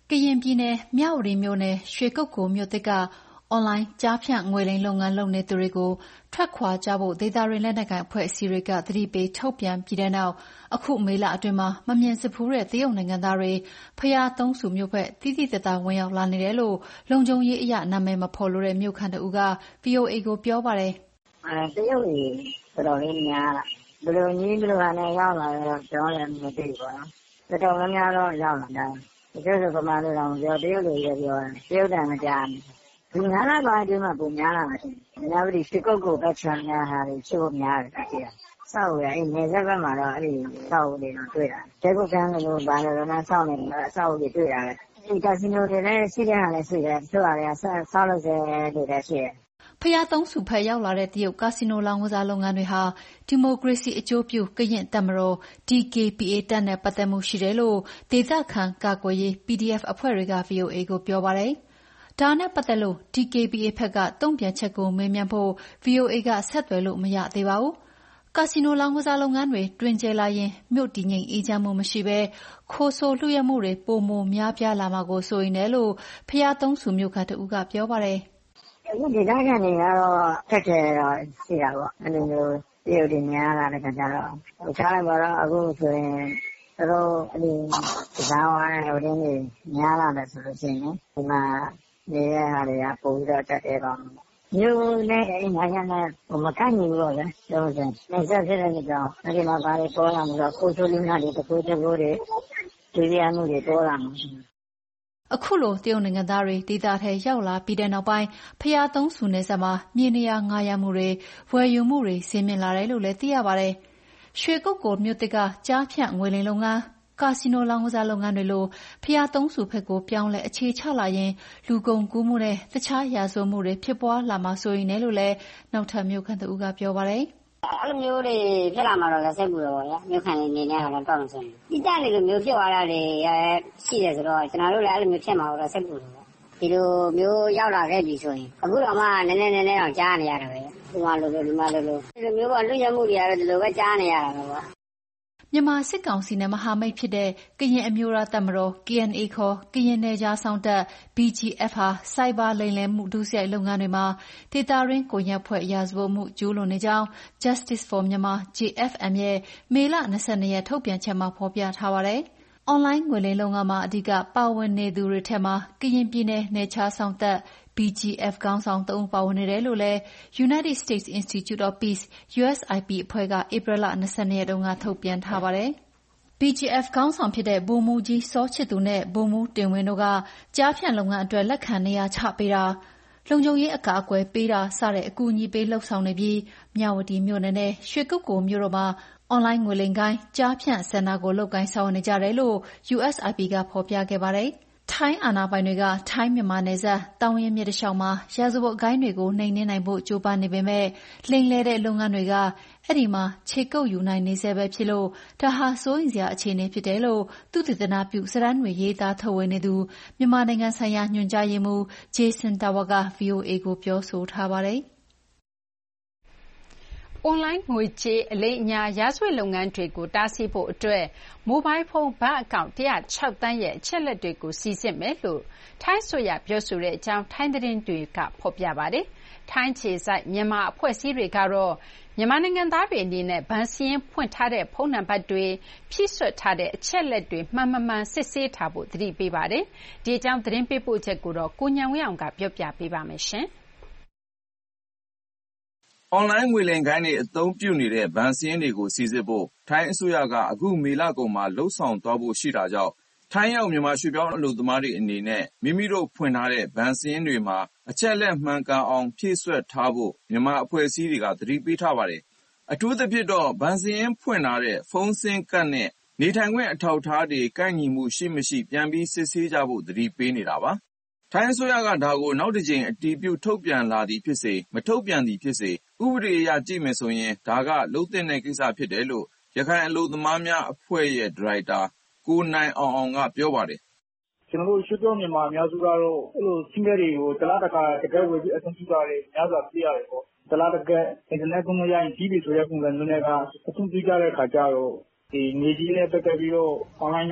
ကရင်ပြည်နယ်မြဝတီမြို့နယ်ရွှေကုက္ကိုမြို့သစ်ကအွန်လိုင်းကျားဖြန့်ငွေလိမ်လုပ်ငန်းလုပ်နေသူတွေကိုထွက်ခွာကြဖို့ဒေသတွင်းလက်နက်ကိုင်အဖွဲ့အစည်းတွေကသတိပေးထုတ်ပြန်ပြီးတဲ့နောက်အခုမေလအတွင်းမှာမမြင်စဖူးတဲ့တရုတ်နိုင်ငံသားတွေဘုရားသုံးဆူမြို့ဘက်တိတိတတ်တာဝင်ရောက်လာနေတယ်လို့လုံခြုံရေးအရနာမည်မဖော်လို့တဲ့မြို့ခံတဦးက ဗွီအိုအေ ကိုပြောပါတယ်။အဲတရုတ်ကြီးတော်တော်လေးများလာဘယ်လိုနည်းဘယ်လိုဟာနဲ့ရောက်လာတော့ကျွန်တော်လည်းမသိဘူးပေါ့နော်။တော်တော်များများတော့ရောက်လာတယ်။ဒီလိုဆိုပမာလို့တော့ပြောတရုတ်လူကြီးပြောတယ်တရုတ်တန်မကြားဘူး။ဒီငါးလပိုင်းအတွင်းမှာပုံများလာမှာရှင်။များပြီးရွှေကုက္ကိုဘက်ချမ်းများဟာတွေချို့များတယ်ကြည့်ရ။ဆောက်ရအဲ့နေဆက်ဘက်မှာတော့အဲ့ဒီဆောက်နေတော့တွေ့တာ။တဲကုတ်ကန်းလို့ဘာလို့လဲတော့ဆောက်နေတယ်ဆောက်ပြီးတွေ့ရတယ်။ဒီကာစီနိုတွေလည်းရှိတဲ့ဟာလည်းရှိတယ်။သူ့ဟာတွေကဆောက်လို့စေတွေလည်းရှိတယ်။ဖျားသုံးစုဖက်ရောက်လာတဲ့တရုတ်ကာစီနိုလောင်းကစားလုပ်ငန်းတွေဟာဒီမိုကရေစီအကျိုးပြုကရင်တပ်မတော် ဒီ ကေ ပီ အေ တပ်နဲ့ပတ်သက်မှုရှိတယ်လို့ဒေသခံကာကွယ်ရေး ပီ ဒီ အက်ဖ် အဖွဲ့တွေက ဗွီအိုအေ ကိုပြောပါတယ်။ဒါနဲ့ပတ်သက်လို့ ဒီ ကေ ပီ အေ ဘက်ကတုံ့ပြန်ချက်ကိုမေးမြန်းဖို့ ဗွီအိုအေ ကဆက်သွယ်လို့မရသေးပါဘူး။ကာစီနိုလောင်းကစားလုပ်ငန်းတွေတွင်ကျယ်လာရင်မြို့တည်ငြိမ်အေးချမ်းမှုမရှိဘဲခိုးဆိုးလုယက်မှုတွေပိုမိုများပြားလာမှာကိုစိုးရိမ်တယ်လို့ဖျားသုံးဆူမြို့ခံတဦးကပြောပါတယ်။အခုဒီတိုင်းကနေကတော့ထက်တယ်တော့ရှိတာပေါ့အဲ့လိုမျိုးတရုတ်တွေများလာတဲ့ခါကျတော့ဟိုချားလိုက်ပါတော့အခုဆိုရင်တို့အဲ့ဒီဇာဝါနဲ့ဟိုတင်းတွေများလာတယ်ဆိုလို့ရှိရင်ဒီမှာနေတဲ့ဟာတွေကပိုပြီးတော့တက်တယ်ပေါ့မျိုးနဲ့အဲ့ငါးရက်နဲ့ဟိုမကန့်ညီဘူးတော့လေပြောစင်နေဆက်ဖြစ်တဲ့ကြောင့်အဲ့ဒီမှာဘာတွေပေါ်လာမှာတော့ကိုချိုးလူနာတွေတကူတကူတွေဒီရမှုတွေပေါ်လာမှာအခုလိုတရုတ်နိုင်ငံသားတွေဒေသထဲရောက်လာပြီးတဲ့နောက်ပိုင်းဖျားသုံးဆူနယ်စပ်မှာမြေနေရာငှားရမ်းမှုတွေဝယ်ယူမှုတွေဆင်းမြင့်လာတယ်လို့လည်းသိရပါတယ်။ရွှေကုက္ကိုမြို့သစ်ကကြားဖြန့်ငွေလိမ်လုပ်ငန်းကာစီနိုလောင်းကစားလုပ်ငန်းတွေလိုဖျားသုံးဆူဘက်ကိုပြောင်းလဲအခြေချလာရင်လူကုန်ကူးမှုနဲ့တခြားရာဇဝတ်မှုတွေဖြစ်ပွားလာမှာစိုးရိမ်တယ်လို့လည်းနောက်ထပ်မြို့ခံတဦးကပြောပါတယ်။အဲ့လိုမျိုးတွေဖြစ်လာမှာတော့လည်းစိတ်ပူတော့ဗောဗျာမြို့ခံနေနေတော့တော့မဆိုရင်ဒီတက်နေလိုမျိုးဖြစ်သွားတာတွေရှိတယ်ဆိုတော့ကျွန်တော်တို့လည်းအဲ့လိုမျိုးဖြစ်မှာတော့စိတ်ပူတယ်ဗောဒီလိုမျိုးရောက်လာခဲ့ပြီဆိုရင်အခုတော့မှနည်းနည်းနည်းနည်းတော့ကြားနေရတယ်ပဲဒီမှာလိုလိုဒီမှာလိုလိုဒီလိုမျိုးကလူရမှုတွေကတော့ဒီလိုပဲကြားနေရတာပဲဗောမြန်မာစစ်ကောင်စီနဲ့မဟာမိတ်ဖြစ်တဲ့ကရင်အမျိုးသားတပ်မတော် ကေ အန် အေ ခေါ်ကရင်နယ်ခြားစောင့်တပ် ဘီ ဂျီ အက်ဖ် ဟာစိုက်ဘာလိမ်လည်မှုဒုစရိုက်လုပ်ငန်းတွေမှာဒေသတွင်းကွန်ရက်ဖွဲ့ရာဇဝတ်မှုကျူးလွန်နေကြောင်း Justice for Myanmar ဂျေ အက်ဖ် အမ် ရဲ့မေလ၂၂ရက်ထုတ်ပြန်ချက်မှာဖော်ပြထားပါတယ်။အွန်လိုင်းငွေလိမ်လုပ်ငန်းမှာအဓိကပါဝင်နေသူတွေထဲမှာကရင်ပြည်နယ်နယ်ခြားစောင့်တပ် ဘီ ဂျီ အက်ဖ် ခေါင်းဆောင်သုံးဦးပါဝင်နေတယ်လို့လည်း United States Institute of Peace ယူ အက်စ် အိုင် ပီ အဖွဲ့ကဧပြီလ၂၂ရက်တုန်းကထုတ်ပြန်ထားပါတယ်။ ဘီ ဂျီ အက်ဖ် ခေါင်းဆောင်ဖြစ်တဲ့ဗိုလ်မှူးကြီးစောချစ်သူနဲ့ဗိုလ်မှူးတင်ဝင်းတို့ကကြားဖြန့်လုပ်ငန်းအတွက်လက်ခံနေရာချပေးတာလုံခြုံရေးအကာအကွယ်ပေးတာစတဲ့အကူအညီပေးလှုပ်ဆောင်နေပြီးမြဝတီမြို့နယ်နဲ့ရွှေကုက္ကိုမြို့တို့မှာအွန်လိုင်းငွေလိမ်ဂိုင်းကြားဖြန့်စင်တာကိုလုပ်ကိုင်းဆောင်နေကြတယ်လို့ ယူ အက်စ် အိုင် ပီ ကဖော်ပြခဲ့ပါတယ်။ထိုင်းအာဏာပိုင်တွေကထိုင်းမြန်မာနယ်စပ်တောင်ရင်မြစ်တစ်လျှောက်မှာရာဇဝတ်ဂိုဏ်းတွေကိုနှိမ်နင်းနိုင်ဖို့ကြိုးပမ်းနေပေမဲ့လိမ်လည်တဲ့လုပ်ငန်းတွေကအဲ့ဒီမှာခြေကုပ်ယူနိုင်နေဆဲပဲဖြစ်လို့ဒါဟာစိုးရိမ်စရာအခြေအနေဖြစ်တယ်လို့သူတေသနာပြုစရန်တွေရေးသားထုတ်ဝေနေသူမြန်မာနိုင်ငံဆိုင်ရာညွှန်ကြားရေးမှူးဂျေဆန်တာဝါက ဗွီအိုအေ ကိုပြောဆိုထားပါတယ်။အွန်လိုင်းငွေကြေးအလိမ်အညာရာဇဝတ်လုပ်ငန်းတွေကိုတားဆီးဖို့အတွက်မိုဘိုင်းဖုန်းဘဏ်အကောင့်၁၀၆သန်းရဲ့အချက်အလက်တွေကိုစိစစ်မယ်လို့ထိုင်းအစိုးရပြောဆိုတဲ့အကြောင်းထိုင်းသတင်းတွေကဖော်ပြပါတယ်။ထိုင်းအခြေစိုက်မြန်မာအဖွဲ့အစည်းတွေကတော့မြန်မာနိုင်ငံသားတွေအနေနဲ့ဘဏ်စာရင်းဖွင့်ထားတဲ့ဖုန်းနံပါတ်တွေဖြည့်စွက်ထားတဲ့အချက်အလက်တွေမှန်မမှန်စစ်ဆေးထားဖို့သတိပေးပါတယ်။ဒီအကြောင်းသတင်းပေးပို့ချက်ကိုတော့ကိုဉာဏ်ဝင်းအောင်ကပြောပြပေးပါမယ်ရှင်။အွန်လိုင်းငွေလိမ်ဂိုဏ်းတွေအသုံးပြုနေတဲ့ဘဏ်စာရင်းတွေကိုစိစစ်ဖို့ထိုင်းအစိုးရကအခုမေလကုန်မှာလုပ်ဆောင်သွားဖို့ရှိတာကြောင့်ထိုင်းရောက်မြန်မာရွှေ့ပြောင်းအလုပ်သမားတွေအနေနဲ့မိမိတို့ဖွင့်ထားတဲ့ဘဏ်စာရင်းတွေမှာအချက်အလက်မှန်ကန်အောင်ဖြည့်စွက်ထားဖို့မြန်မာအဖွဲ့အစည်းတွေကသတိပေးထားပါတယ်။အထူးသဖြင့်တော့ဘဏ်စာရင်းဖွင့်ထားတဲ့ဖုန်းဆင်းကဒ်နဲ့နေထိုင်ခွင့်အထောက်အထားတွေကိုက်ညီမှုရှိမရှိပြန်ပြီးစစ်ဆေးကြဖို့သတိပေးနေတာပါ။ထိုင်းအစိုးရကဒါကိုနောက်တစ်ကြိမ်အတည်ပြုထုတ်ပြန်လာသည်ဖြစ်စေမထုတ်ပြန်သည်ဖြစ်စေဥပဒေအရကြည့်မယ်ဆိုရင်ဒါကလုပ်သင့်တဲ့ကိစ္စဖြစ်တယ်လို့ရခိုင်အလုပ်သမားများအဖွဲ့ရဲ့ဒါရိုက်တာကိုနိုင်အောင်အောင်ကပြောပါတယ်။ကျွန်တော်တို့ရွှေ့ပြောင်းမြန်မာအများစုကတော့အဲ့လိုစင်းကတွေကိုတလားတခါတကယ်ဝယ်ပြီးအသုံးပြုတာတွေများစွာသိရတယ်ပေါ့။တလားတကယ်အင်တာနက်ကုမ္ပဏီရဲ့ကြီးပြီဆိုတဲ့ပုံစံမျိုးနဲ့ကအသုံးပြုကြတဲ့အခါကျတော့ဒီနေကြီးနဲ့ပတ်သက်ပြီးတော့ online က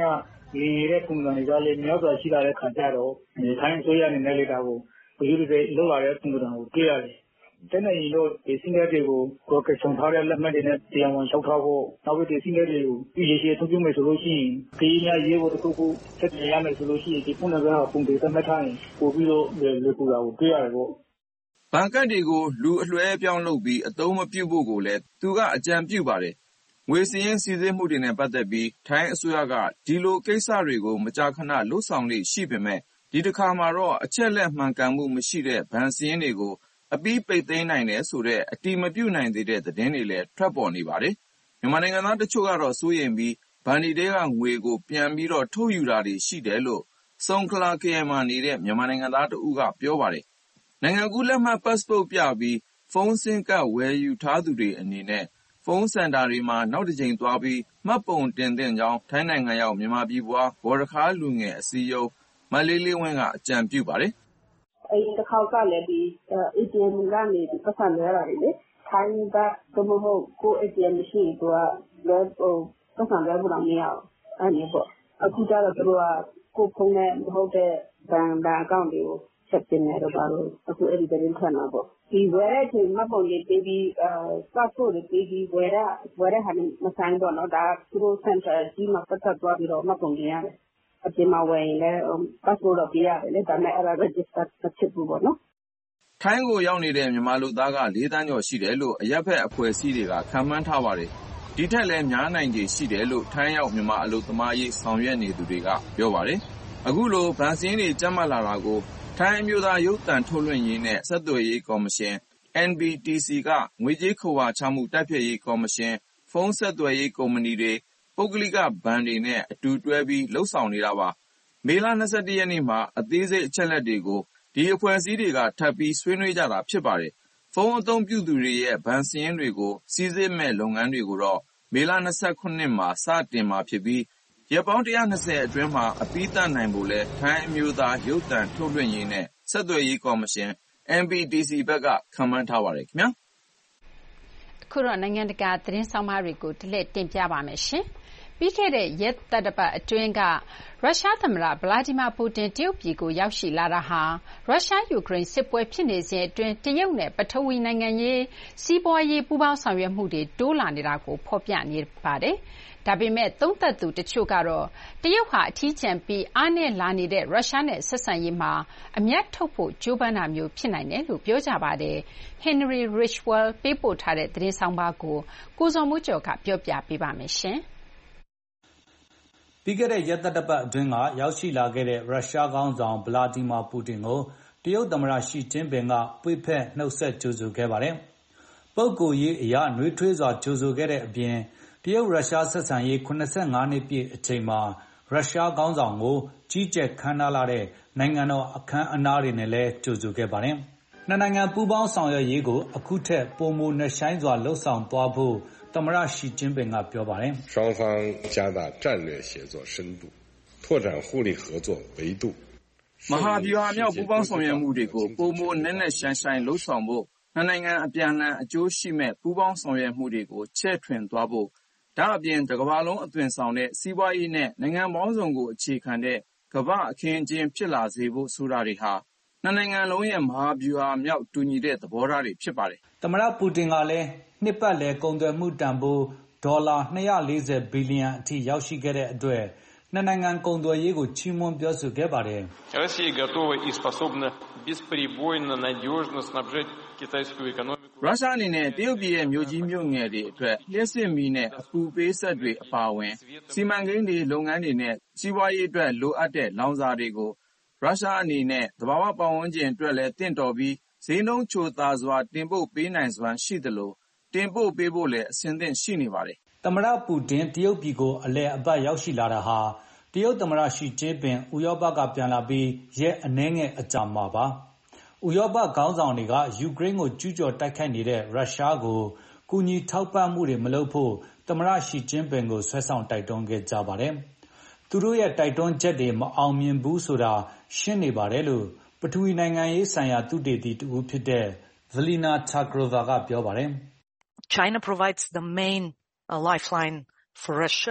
လေတဲ့ပုံစံတွေကလည်းများစွာရှိလာတဲ့ခါကျတော့ထိုင်းအစိုးရအနေနဲ့လည်းဒါကိုပြည်သူတွေလောက်လာတဲ့ပုံစံကိုတွေ့ရတယ်။တနေ့ရင်တော့ဒီစင်းတဲ့တွေကိုကိုယ်ကချုံထားတဲ့လက်မှတ်တွေနဲ့တရားဝင်လျှောက်ထားဖို့နောက်ပြီးဒီစင်းတဲ့တွေကိုပြည်ရေးအသုံးပြုမယ်ဆိုလို့ရှိရင်ပြည်များရေးဖို့တခုခုဆက်ကြရမယ်ဆိုလို့ရှိရင်ဒီပုံစံကပုံတွေသတ်မှတ်ထားရင်ပို့ပြီးတော့လေကူတာကိုတွေ့ရတယ်ပေါ့။ဘဏ်ကတ်တွေကိုလူအလွှဲပြောင်းလုပ်ပြီးအသုံးမပြုဖို့ကိုလည်းသူကအကြံပြုပါတယ်။ငွေစီးရင်စီစစ်မှုတွေနဲ့ပတ်သက်ပြီးထိုင်းအစိုးရကဒီလိုကိစ္စတွေကိုမကြာခဏလှုပ်ဆောင်လေရှိပေမဲ့ဒီတစ်ခါမှာတော့အချက်လက်မှန်ကန်မှုမရှိတဲ့ဘဏ်စည်းရင်းတွေကိုအပြီးပိတ်သိမ်းနိုင်တယ်ဆိုတဲ့အတိမပြုနိုင်သေးတဲ့သတင်းတွေလည်းထွက်ပေါ်နေပါတယ်။မြန်မာနိုင်ငံသားတချို့ကတော့စိုးရိမ်ပြီးဘဏ်တွေကငွေကိုပြန်ပြီးတော့ထုတ်ယူတာတွေရှိတယ်လို့စုံခလာခရိုင်မှာနေတဲ့မြန်မာနိုင်ငံသားတဦးကပြောပါတယ်။နိုင်ငံကူးလက်မှတ် passport ပြပြီးဖုန်းဆင်းကပ်ဝယ်ယူထားသူတွေအနေနဲ့ဖုန်းစင်တာတွေမှာနောက်တစ်ကြိမ်သွားပြီးမှတ်ပုံတင်သင့်ကြောင်းထိုင်းနိုင်ငံရောက်မြန်မာပြည်ပွားဘော်ရခါလူငယ်အစည်းအရုံးမလေးလေးဝင်းကအကြံပြုပါတယ်။အဲဒီတစ်ခေါက်ကလည်းဒီ အေတီအမ် ကနေပတ်စံလွှဲတာတွေလေထိုင်းကဘမဟုတ်ကို အေတီအမ် မရှိသူကလွှဲဟိုပတ်စံလွှဲဖို့တော့မရအောင်အဲ့ဒီပေါ့အခုကျတော့သူကကိုဖုန်းနဲ့မဟုတ်တဲ့ဘဏ်ဘဏ်အကောင့်တွေကိုဆက်တင်နေတော့ပါလို့အခုအဲ့ဒီသတင်းထွက်လာပေါ့ဒီဝယ်တဲ့အချိန်မှပုံလေးပေးပြီးအဲ passport လေးပေးပြီးဝယ်ရဝယ်ရဟာမဆိုင်တော့တော့ဒါသူတို့ center ကြီးမှာပတ်သက်သွားပြီးတော့မှပုံတင်ရတယ်အပြင်မှာဝယ်ရင်လည်း passport တော့ပြရတယ်လေဒါပေမဲ့အဲ့ဒါ register ဖြစ်ဘူးပေါ့နော်ထိုင်းကိုရောက်နေတဲ့မြန်မာလူသားက၄တန်းကျော်ရှိတယ်လို့အရက်ဖက်အဖွဲ့အစည်းတွေကခန့်မှန်းထားပါတယ်ဒီထက်လည်းများနိုင်ခြေရှိတယ်လို့ထိုင်းရောက်မြန်မာအလုပ်သမားရေးဆောင်ရွက်နေသူတွေကပြောပါတယ်အခုလိုဗန်စင်းတွေကျန်းမာလာတာကိုထိုင်းအမျိုးသားရုပ်သံထုတ်လွှင့်ရေးနဲ့ဆက်သွယ်ရေးကော်မရှင် အန် ဘီ တီ စီ ကငွေကြေးခဝါချမှုတိုက်ဖျက်ရေးကော်မရှင်ဖုန်းဆက်သွယ်ရေးကုမ္ပဏီတွေပုဂ္ဂလိကဘဏ်တွေနဲ့အတူတွဲပြီးလှုပ်ဆောင်နေတာပါမေလ၂၁ရက်နေ့မှာအသေးစိတ်အချက်လက်တွေကိုဒီအဖွဲ့အစည်းတွေကထပ်ပြီးဆွေးနွေးကြတာဖြစ်ပါတယ်ဖုန်းအသုံးပြုသူတွေရဲ့ဘဏ်စာရင်းတွေကိုစီစစ်မဲ့လုပ်ငန်းတွေကိုတော့မေလ၂၉မှာစတင်မှာဖြစ်ပြီးရက်ပေါင်း၁၂၀အတွင်းမှာအပြီးသတ်နိုင်ဖို့လဲထိုင်းအမျိုးသားရုပ်သံထုတ်လွှင့်ရေးနဲ့ဆက်သွယ်ရေးကော်မရှင် အန် ဘီ တီ စီ ဘက်ကခန့်မှန်းထားပါတယ်ခင်ဗျာအခုတော့နိုင်ငံတကာသတင်းဆောင်မတွေကိုတလက်တင်ပြပါမယ်ရှင်ပြီးခဲ့တဲ့ရက်သတ္တပတ်အတွင်းကရုရှားသမ္မတဗလာဒီမာပူတင်တရုတ်ပြည်ကိုရောက်ရှိလာတာဟာရုရှားယူကရိန်းစစ်ပွဲဖြစ်နေစဉ်အတွင်းတရုတ်နဲ့ပထဝီနိုင်ငံရေးစီးပွားရေးပူးပေါင်းဆောင်ရွက်မှုတွေတိုးလာနေတာကိုဖော်ပြနေပါတယ်ဒါပေမဲ့သုံးသပ်သူတချို့ကတော့တရုတ်ဟာအထီးကျန်ပြီးအားနည်းလာနေတဲ့ရုရှားနဲ့ဆက်ဆံရေးမှာအမြတ်ထုတ်ဖို့ကြိုးပမ်းတာမျိုးဖြစ်နိုင်တယ်လို့ပြောကြပါတယ်။ Henry Ridgwell ပေးပို့ထားတဲ့သတင်းဆောင်ပါကိုကိုဇော်မိုးကျော်ကပြောပြပေးပါမယ်ရှင်။ပြီးခဲ့တဲ့ရက်သတ္တပတ်အတွင်းကရောက်ရှိလာခဲ့တဲ့ရုရှားခေါင်းဆောင်ဗလာဒီမာပူတင်ကိုတရုတ်သမ္မတရှီကျင်းပင်ကပွေ့ဖက်နှုတ်ဆက်ကြိုဆိုခဲ့ပါတယ်။ပုဂ္ဂိုလ်ရေးအရာနှွေးထွေးစွာကြိုဆိုခဲ့တဲ့အပြင်တရုတ်ရုရှားဆက်ဆံရေး၇၅နှစ်ပြည့်အချိန်မှာရုရှားခေါင်းဆောင်ကိုကြီးကြပ်ခမ်းနားလာတဲ့နိုင်ငံတော်အခမ်းအနားတွေနဲ့လည်းကြိုဆိုခဲ့ပါတယ်။နှစ်နိုင်ငံပူးပေါင်းဆောင်ရွက်ရေးကိုအခုထက်ပိုမိုနက်ရှိုင်းစွာလှုပ်ဆောင်သွားဖို့သမ္မတရှီကျင်းပင်ကပြောပါတယ်။双方加大战略协作深度，拓展互利合作维度。 မဟာဗျူဟာမြောက်ပူးပေါင်းဆောင်ရွက်မှုတွေကိုပိုမိုနက်နက်ရှိုင်းရှိုင်းလှုပ်ဆောင်ဖို့နှစ်နိုင်ငံအပြန်အလှန်အကျိုးရှိမဲ့ပူးပေါင်းဆောင်ရွက်မှုတွေကိုချဲ့ထွင်သွားဖို့ဒါအပြင်တစ်ကမ္ဘာလုံးအသွင်ဆောင်တဲ့စီးပွားရေးနဲ့နိုင်ငံပေါင်းစုံကိုအခြေခံတဲ့ကမ္ဘာအခင်းအကျင်းဖြစ်လာစေဖို့ဆိုတာတွေဟာနှစ်နိုင်ငံလုံးရဲ့မဟာဗျူဟာမြောက်တူညီတဲ့သဘောထားတွေဖြစ်ပါတယ်။သမ္မတပူတင်ကလည်းနှစ်ပတ်လည်ကုန်သွယ်မှုတန်ဖိုးဒေါ်လာ၂၄၀ဘီလီယံအထိရောက်ရှိခဲ့တဲ့အတွက်နှစ်နိုင်ငံကုန်သွယ်ရေးကိုချီးမွမ်းပြောဆိုခဲ့ပါတယ်။ Россия готова и способна бесперебойно надежно снабжать китайскую экономику ရုရှားအနေနဲ့တရုတ်ပြည်ရဲ့မြို့ကြီးမြို့ငယ်တွေအတွက်လျှက်စစ်မီးနဲ့အပူပေးစက်တွေအပါအဝင်စီမံကိန်းတွေလုပ်ငန်းတွေနဲ့စီးပွားရေးအတွက်လိုအပ်တဲ့လောင်စာတွေကိုရုရှားအနေနဲ့သဘာဝပတ်ဝန်းကျင်အတွက်လည်းတင့်တော်ပြီးဈေးနှုန်းချိုသာစွာတင်ပို့ပေးနိုင်စွမ်းရှိသလိုတင်ပို့ပေးဖို့လည်းအဆင်သင့်ရှိနေပါတယ်။သမ္မတပူတင်တရုတ်ပြည်ကိုအလည်အပတ်ရောက်ရှိလာတာဟာတရုတ်သမ္မတရှီကျင်းပင်ဥရောပကပြန်လာပြီးရက်အနည်းငယ်အကြာမှာပါ။ဥရောပခေါင်းဆောင်တွေကယူကရိန်းကိုကျူးကျော်တိုက်ခိုက်နေတဲ့ရုရှားကိုကူညီထောက်ပံ့မှုတွေမလုပ်ဖို့သမ္မတရှီကျင်းပင်ကိုဆွဲဆောင်တိုက်တွန်းခဲ့ကြပါတယ်။သူတို့ရဲ့တိုက်တွန်းချက်တွေမအောင်မြင်ဘူးဆိုတာရှင်းနေပါတယ်လို့ပထဝီနိုင်ငံရေးဆိုင်ရာသုတေသီတဦးဖြစ်တဲ့ Zelina Chakrova ကပြောပါတယ်။ China provides the main lifeline for Russia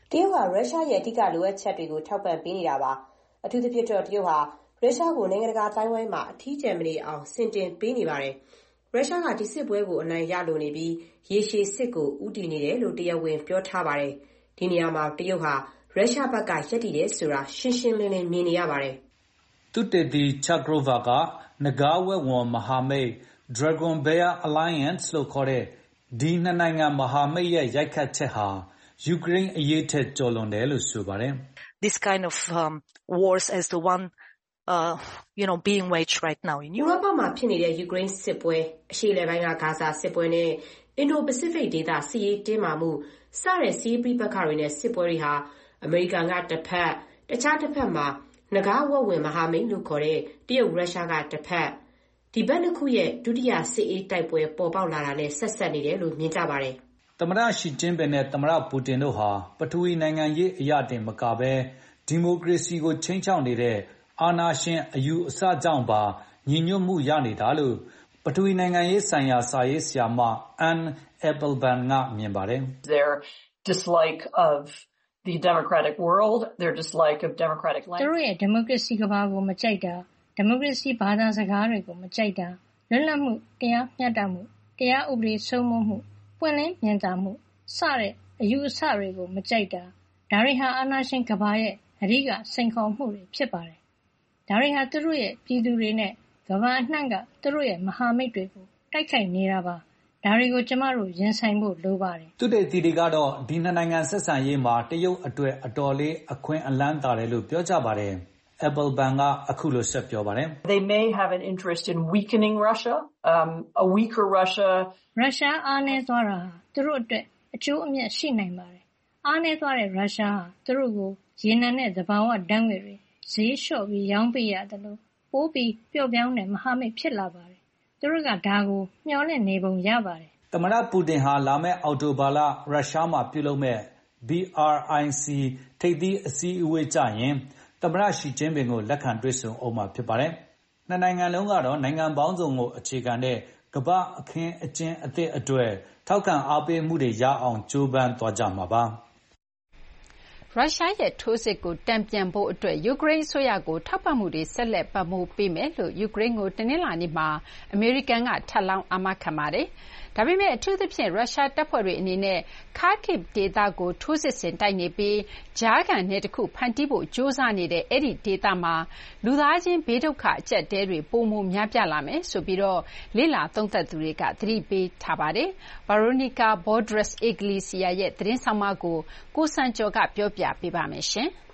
တရုတ်ဟာရုရှားရဲ့အဓိကလိုအပ်ချက်တွေကိုထောက်ပံ့ပေးနေတာပါ။အထူးသဖြင့်တော့တရုတ်ဟာရုရှားကိုနိုင်ငံတကာအသိုင်းအဝိုင်းမှာအထီးကျန်မနေအောင်ဆင်တင်ပေးနေပါတယ်။ရုရှားကဒီစစ်ပွဲကိုအနိုင်ရလိုနေပြီးရေရှည်စစ်ကိုဦးတည်နေတယ်လို့တရားဝင်ပြောထားပါတယ်။ဒီနေရာမှာတရုတ်ဟာရုရှားဘက်ကရပ်တည်တယ်ဆိုတာရှင်းရှင်းလင်းလင်းမြင်နေရပါတယ်။သုတေသီ Chakrova က Nagawet War မဟာမိတ် Dragon Bear Alliance လို့ခေါ်တဲ့ဒီနှစ်နိုင်ငံမဟာမိတ်ရဲ့ရိုက်ခတ်ချက်ဟာယူကရိန်းအရေးထက်ကျော်လွန်တယ်လို့ဆိုပါတယ်။ This kind of um, wars as the one uh, you know being waged right now in Europe မှာဖြစ်နေတဲ့ယူကရိန်းစစ်ပွဲအရှေ့လယ်ပိုင်းကဂါဇာစစ်ပွဲနဲ့ Indo-Pacific ဒေသစစ်ရေးတင်းမာမှုစတဲ့စစ်ရေးပြပခါတွေနဲ့စစ်ပွဲတွေဟာအမေရိကန်ကတစ်ဖက်တခြားတစ်ဖက်မှာနဂါဝက်ဝင်မဟာမိတ်လို့ခေါ်တဲ့တရုတ်ရုရှားကတစ်ဖက်ဒီဘက်နှစ်ခုရဲ့ဒုတိယစစ်အေးတိုက်ပွဲပေါ်ပေါက်လာတာနဲ့ဆက်ဆက်နေတယ်လို့မြင်ကြပါတယ်။သမ္မတရှီကျင်းပင်နဲ့သမ္မတပူတင်တို့ဟာပထဝီနိုင်ငံရေးအရာတင်မကဘဲဒီမိုကရေစီကိုချိန်ချောက်နေတဲ့အာဏာရှင်အယူအဆကြောင့်ပါညီညွတ်မှုရနေတာလို့ပထဝီနိုင်ငံရေးဆိုင်ရာစာရေးဆရာမ Anne Applebaum ကမြင်ပါတယ်။ Their dislike of the democratic world, their dislike of democratic language. သူတို့ရဲ့ဒီမိုကရေစီကဘာကိုမကြိုက်တာဒီမိုကရေစီဘာသာစကားတွေကိုမကြိုက်တာလွတ်လပ်မှုတရားမျှတမှုတရားဥပဒေစိုးမိုးမှုပွင့်လင်းမြင်သာမှုစတဲ့အယူအဆတွေကိုမကြိုက်တာဒါတွေဟာအာဏာရှင်ကဘာရဲ့အဓိကစိန်ခေါ်မှုတွေဖြစ်ပါတယ်ဒါတွေဟာသူတို့ရဲ့ပြည်သူတွေနဲ့ကဘာအနှံ့ကသူတို့ရဲ့မဟာမိတ်တွေကိုတိုက်ခိုက်နေတာပါဒါတွေကိုကျမတို့ရင်ဆိုင်ဖို့လိုပါတယ်သူတေတီတွေကတော့ဒီနှစ်နိုင်ငံဆက်ဆံရေးမှာတရုတ်အတွက်အတော်လေးအခွင့်အလန်းတာတယ်လို့ပြောကြပါတယ်Applebaum ကအခုလိုဆက်ပြောပါတယ် They may have an interest in weakening Russia, um, a weaker Russia. Russia အားနည်းသွားတာသူတို့အတွက်အကျိုးအမြတ်ရှိနိုင်ပါတယ်။အားနည်းသွားတဲ့ရုရှားဟာသူတို့ကိုရေနံနဲ့သဘာဝဓာတ်ငွေတွေဈေးလျှော့ပြီးရောင်းပေးရတယ်လို့ပိုးပြီးပျော့ပြောင်းတဲ့မဟာမိတ်ဖြစ်လာပါတယ်။သူတို့ကဒါကိုမျှော်လင့်နေပုံရပါတယ်။သမ္မတပူတင်ဟာလာမယ့်အောက်တိုဘာလရုရှားမှာပြုလုပ်မဲ့ B R I C ထိပ်သီးအစည်းအဝေးကြရင်သမ္မတရှီကျင်းပင်ကိုလက်ခံတွေ့ဆုံအောင်မှာဖြစ်ပါတယ်။နှစ်နိုင်ငံလုံးကတော့နိုင်ငံပေါင်းစုံကိုအခြေခံတဲ့ကမ္ဘာအခင်းအကျင်းအသစ်အတွက်ထောက်ခံအားပေးမှုတွေရအောင်ကြိုးပမ်းသွားကြမှာပါ။ရုရှားရဲ့ထိုးစစ်ကိုတန်ပြန်ဖို့အတွက်ယူကရိန်းအစိုးရကိုထောက်ပံ့မှုတွေဆက်လက်ပံ့ပိုးပေးမယ်လို့ယူကရိန်းကိုတနင်္လာနေ့မှာအမေရိကန်ကထပ်လောင်းအာမခံပါတယ်။ဒါပေမဲ့အထူးသဖြင့်ရုရှားတပ်ဖွဲ့တွေအနေနဲ့ Kharkiv ဒေသကိုထိုးစစ်ဆင်တိုက်နေပြီးကြားခံနယ်တစ်ခုဖန်တီးဖို့ကြိုးစားနေတဲ့အဲ့ဒီဒေသမှာလူသားချင်းဘေးဒုက္ခအကျပ်တဲတွေပိုမိုများပြားလာမယ်ဆိုပြီးတော့လေ့လာသုံးသပ်သူတွေကသတိပေးထားပါတယ်။ Veronica Balderas-Iglesias ရဲ့သတင်းဆောင်မကိုကိုစံကျော်ကပြောပြပေးပါမယ်ရှင်။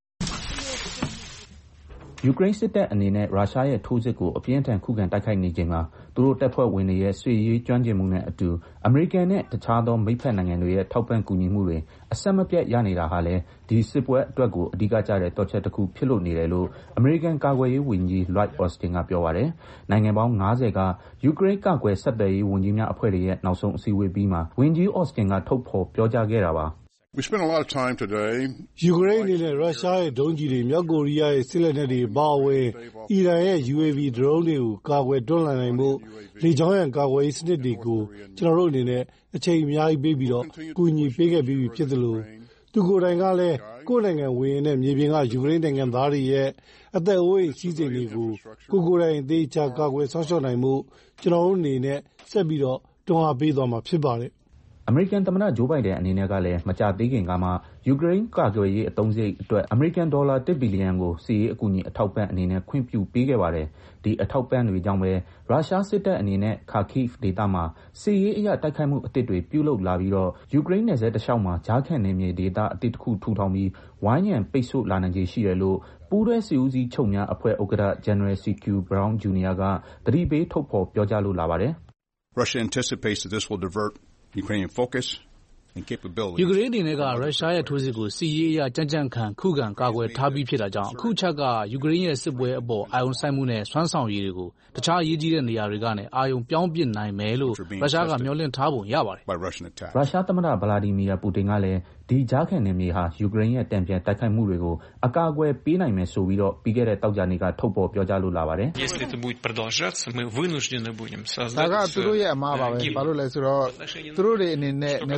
ယူကရိန်းစစ်တပ်အနေနဲ့ရုရှားရဲ့ထိုးစစ်ကိုအပြင်းထန်ခုခံတိုက်ခိုက်နေချိန်မှာသူတို့တပ်ဖွဲ့ဝင်တွေရဲ့စစ်ရေးကျွမ်းကျင်မှုနဲ့အတူအမေရိကန်နဲ့တခြားသောမိတ်ဖက်နိုင်ငံတွေရဲ့ထောက်ပံ့ကူညီမှုတွေအဆက်မပြတ်ရနေတာဟာလည်းဒီစစ်ပွဲအတွက်ကိုအဓိကကျတဲ့တော်ချက်တစ်ခုဖြစ်လို့နေတယ်လို့အမေရိကန်ကာကွယ်ရေးဝန်ကြီး Lloyd Austin ကပြောပါတယ်။နိုင်ငံပေါင်း၅၀ကယူကရိန်းကာကွယ်ဆက်သွယ်ရေးဝန်ကြီးများအဖွဲ့တွေရဲ့နောက်ဆုံးအစည်းအဝေးပြီးမှာဝန်ကြီး Austin ကထုတ်ဖော်ပြောကြားခဲ့တာပါ။ We spent a lot of time today ယူကရိန်းအနေနဲ့ရုရှားရဲ့ဒုံးကျည်တွေမြောက်ကိုရီးယားရဲ့စစ်လက်နက်တွေပါဝင်အီရန်ရဲ့ U A V drone တွေကိုကာကွယ်တွန်းလှန်နိုင်မှုလေကြောင်းရန်ကာကွယ်ရေးစနစ်တွေကိုကျွန်တော်တို့အနေနဲ့အချိန်အများကြီးပေးပြီးတော့ကူညီပေးခဲ့ပြီးဖြစ်သလိုသူကိုယ်တိုင်ကလည်းကိုယ့်နိုင်ငံဝင်တဲ့မြေပြင်ကယူကရိန်းနိုင်ငံသားတွေရဲ့အသက်အိုးအိမ်ရှိစိတ်တွေကိုကိုကိုယ်တိုင်သေချာကာကွယ်ဆောင်ရှောက်နိုင်မှုကျွန်တော်တို့အနေနဲ့ဆက်ပြီးတော့တွန်းအားပေးသွားမှာဖြစ်ပါတယ်အမေရိကန်သမ္မတဂျိုးဘိုင်ဒန်အနေနဲ့ကလည်းမကြာသေးခင်ကမှယူကရိန်းကာကွယ်ရေးအသုံးစရိတ်အတွက်အမေရိကန်ဒေါ်လာတစ်ဘီလီယံကိုစစ်ရေးအကူအညီအထောက်ပံ့အနေနဲ့ခွင့်ပြုပေးခဲ့ပါတယ်။ဒီအထောက်ပံ့တွေကြောင့်ပဲရုရှားစစ်တပ်အနေနဲ့ Kharkiv ဒေသမှာစစ်ရေးအရတိုက်ခိုက်မှုအသစ်တွေပြုလုပ်လာပြီးတော့ယူကရိန်းနယ်စပ်တစ်လျှောက်မှာကြားခံနယ်မြေဒေသအသစ်တစ်ခုထူထောင်ပြီးဝိုင်းရံပိတ်ဆို့လာနိုင်ခြေရှိတယ်လို့ပူးတွဲစစ်ဦးစီးချုပ်များအဖွဲ့ဥက္ကဋ္ဌ General C Q Brown Junior ကသတိပေးထုတ်ဖော်ပြောကြားလို့လာပါတယ်။ Russia anticipates that this will divert Ukrainian focus ယူကရိန်းအနေနဲ့ကရုရှားရဲ့ထိုးစစ်ကိုစစ်ရေးအရကြံ့ကြံ့ခံခုခံကာကွယ်ထားပြီးဖြစ်တာကြောင့်အခုချက်ကယူကရိန်းရဲ့စစ်ပွဲအပေါ်အာရုံစိုက်မှုနဲ့စွမ်းဆောင်ရည်တွေကိုတခြားအရေးကြီးတဲ့နေရာတွေကနေအာရုံပြောင်းပစ်နိုင်မယ်လို့ရုရှားကမျှော်လင့်ထားပုံရပါတယ်။ရုရှားသမ္မတဗလာဒီမီယာပူတင်ကလည်းဒီကြားခံနယ်မြေဟာယူကရိန်းရဲ့တံပြန်တိုက်ခိုက်မှုတွေကိုအကာအကွယ်ပေးနိုင်မယ်ဆိုပြီးတော့ပြီးခဲ့တဲ့တောက်ကြနေ့ကထုတ်ပေါ်ပြောကြားလို့လာပါတယ်။ Если это будет продолжаться, мы вынуждены будем создать ဒါကသူတို့ရဲ့အမှားပါပဲ။ဘာလို့လဲဆိုတော့သူတို့တွေအနေနဲ့နေဆက်တလျှ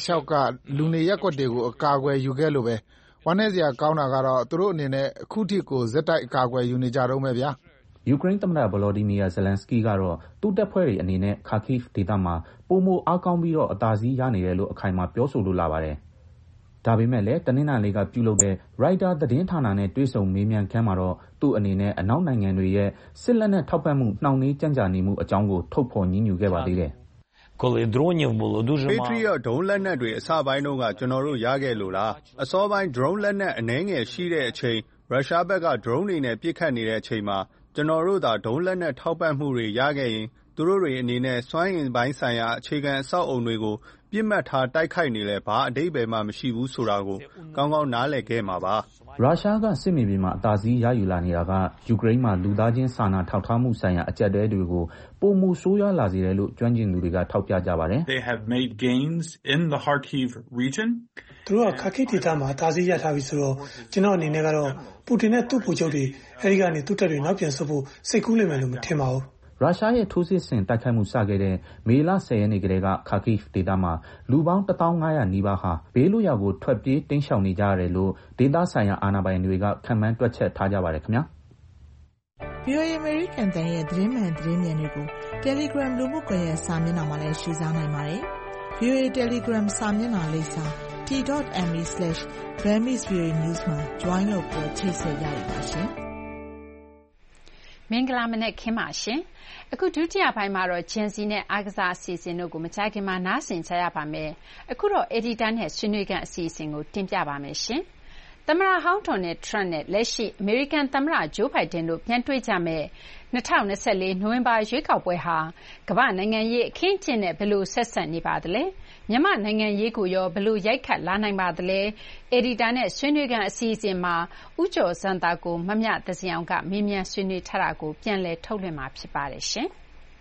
လျှောက်ကလူနေရပ်ကွက်တွေကိုအကာအကွယ်ယူခဲ့လို့ပဲဝမ်းနည်းစရာကောင်းတာကတော့သူတို့အနေနဲ့အခုထိကိုဇက်တိုက်အကာအကွယ်ယူနေကြတော့မယ်ဗျာယူကရိန်းသမ္မတဗလော်ဒီမီယာဇလန်စကီကတော့သူ့တပ်ဖွဲ့တွေအနေနဲ့ခါခိဗ်ဒေသမှာပိုမိုအားကောင်းပြီးတော့အသာစီးရနေတယ်လို့အခိုင်အမာပြောဆိုလို့လာပါတယ်။ဒါပေမဲ့လည်းတနင်္လာနေ့ကပြုလုပ်တဲ့ရိုက်တာသတင်းဌာနနဲ့တွေ့ဆုံမေးမြန်းခန်းမှာတော့သူ့အနေနဲ့အနောက်နိုင်ငံတွေရဲ့စစ်လက်နက်ထောက်ပံ့မှုနှောင့်နှေးကြန့်ကြာနေမှုအကြောင်းကိုထုတ်ဖော်ညှင်းညူခဲ့ပါသေးတယ်။ Patriot ဒုံးလက်နက်တွေအစပိုင်းတုန်းကကျွန်တော်တို့ရခဲ့လို့လားအစောပိုင်း drone လက်နက်အနည်းငယ်ရှိတဲ့အချိန်ရုရှားဘက်က drone တွေနဲ့ပစ်ခတ်နေတဲ့အချိန်မှာကျွန်တော်တို့သာဒုံးလက်နက်ထောက်ပံ့မှုတွေရခဲ့ရင်သူတို့တွေအနေနဲ့စွမ်းအင်ပိုင်းဆိုင်ရာအခြေခံအဆောက်အုံတွေကိုပြစ်မှတ်ထားတိုက်ခိုက်နေလဲဘာအဓိပ္ပာယ်မှမရှိဘူးဆိုတာကိုကောင်းကောင်းနားလည်ခဲ့မှာပါရုရှားကစစ်မြေပြင်မှာအသာစီးရယူလာနေတာကယူကရိန်းမှာလူသားချင်းစာနာထောက်ထားမှုဆိုင်ရာအကျပ်တဲတွေကိုပုံမှုဆိုးရွားလာစေတယ်လို့ကျွမ်းကျင်သူတွေကထောက်ပြကြပါတယ် They have made gains in the Kharkiv region သူတို့ကခါခိဒေသမှာအသာစီးရထားပြီဆိုတော့ကျွန်တော်အနေနဲ့ကတော့ပူတင်နဲ့သူ့ဗိုလ်ချုပ်တွေအဲဒီကနေသူ့တပ်တွေနောက်ပြန်ဆုတ်ဖို့စိတ်ကူးလိမ့်မယ်လို့မထင်ပါဘူးရုရှားရဲ့ထိုးစစ်ဆင်တိုက်ခိုက်မှုစခဲ့တဲ့မေလဆယ်ရက်နေ့ကတည်းကခါခိဗ်ဒေသမှာလူပေါင်းတစ်သောင်းငါးရာနီးပါးဟာဘေးလွတ်ရာကိုထွက်ပြေးတိမ်းရှောင်နေကြရတယ်လို့ဒေသဆိုင်ရာအာဏာပိုင်တွေကခန့်မှန်းတွက်ချက်ထားကြပါတယ်ခင်ဗျာ။ ဗီအိုအေ American တန်ရဲ့သတင်းမှန်သတင်းမြန်တွေကို Telegram လူမှုကွန်ရက်စာမျက်နှာမှာလည်းရှင်းစားနိုင်ပါတယ်။ ဗီအိုအေ Telegram စာမျက်နှာလိပ်စာ t dot m e slash burmese voa news မှာ join လုပ်ပြီးချိတ်ဆက်ရပါရှင်။မင်္ဂလာမနက်ခင်းပါရှင်။အခုဒုတိယပိုင်းမှာတော့ဂျန်စီနဲ့အားကစားအစီအစဉ်တို့ကိုမကြခင်မှာနားဆင်ကြရပါမယ်။အခုတော့ editor နဲ့ဆွေးနွေးခန်းအစီအစဉ်ကိုတင်ပြပါမယ်ရှင်။သမ္မတဟောင်းဒေါ်နယ်ထရမ့်နဲ့လက်ရှိအမေရိကန်သမ္မတဂျိုးဘိုင်ဒန်တို့ပြန်တွေ့ကြမယ့်၂၀၂၄နိုဝင်ဘာရွေးကောက်ပွဲဟာကမ္ဘာ့နိုင်ငံရေးအခင်းအကျင်းနဲ့ဘယ်လိုဆက်စပ်နေပါသလဲ။မြန်မာ့နိုင်ငံရေးကိုရောဘယ်လိုရိုက်ခတ်လာနိုင်ပါသလဲ။ editor နဲ့ဆွေးနွေးခန်းအစီအစဉ်မှာဦးကျော်ဇံသာကိုမမြသဇင်အောင်ကမေးမြန်းဆွေးနွေးထားတာကိုပြန်လည်ထုတ်လွှင့်မှာဖြစ်ပါတယ်ရှင်။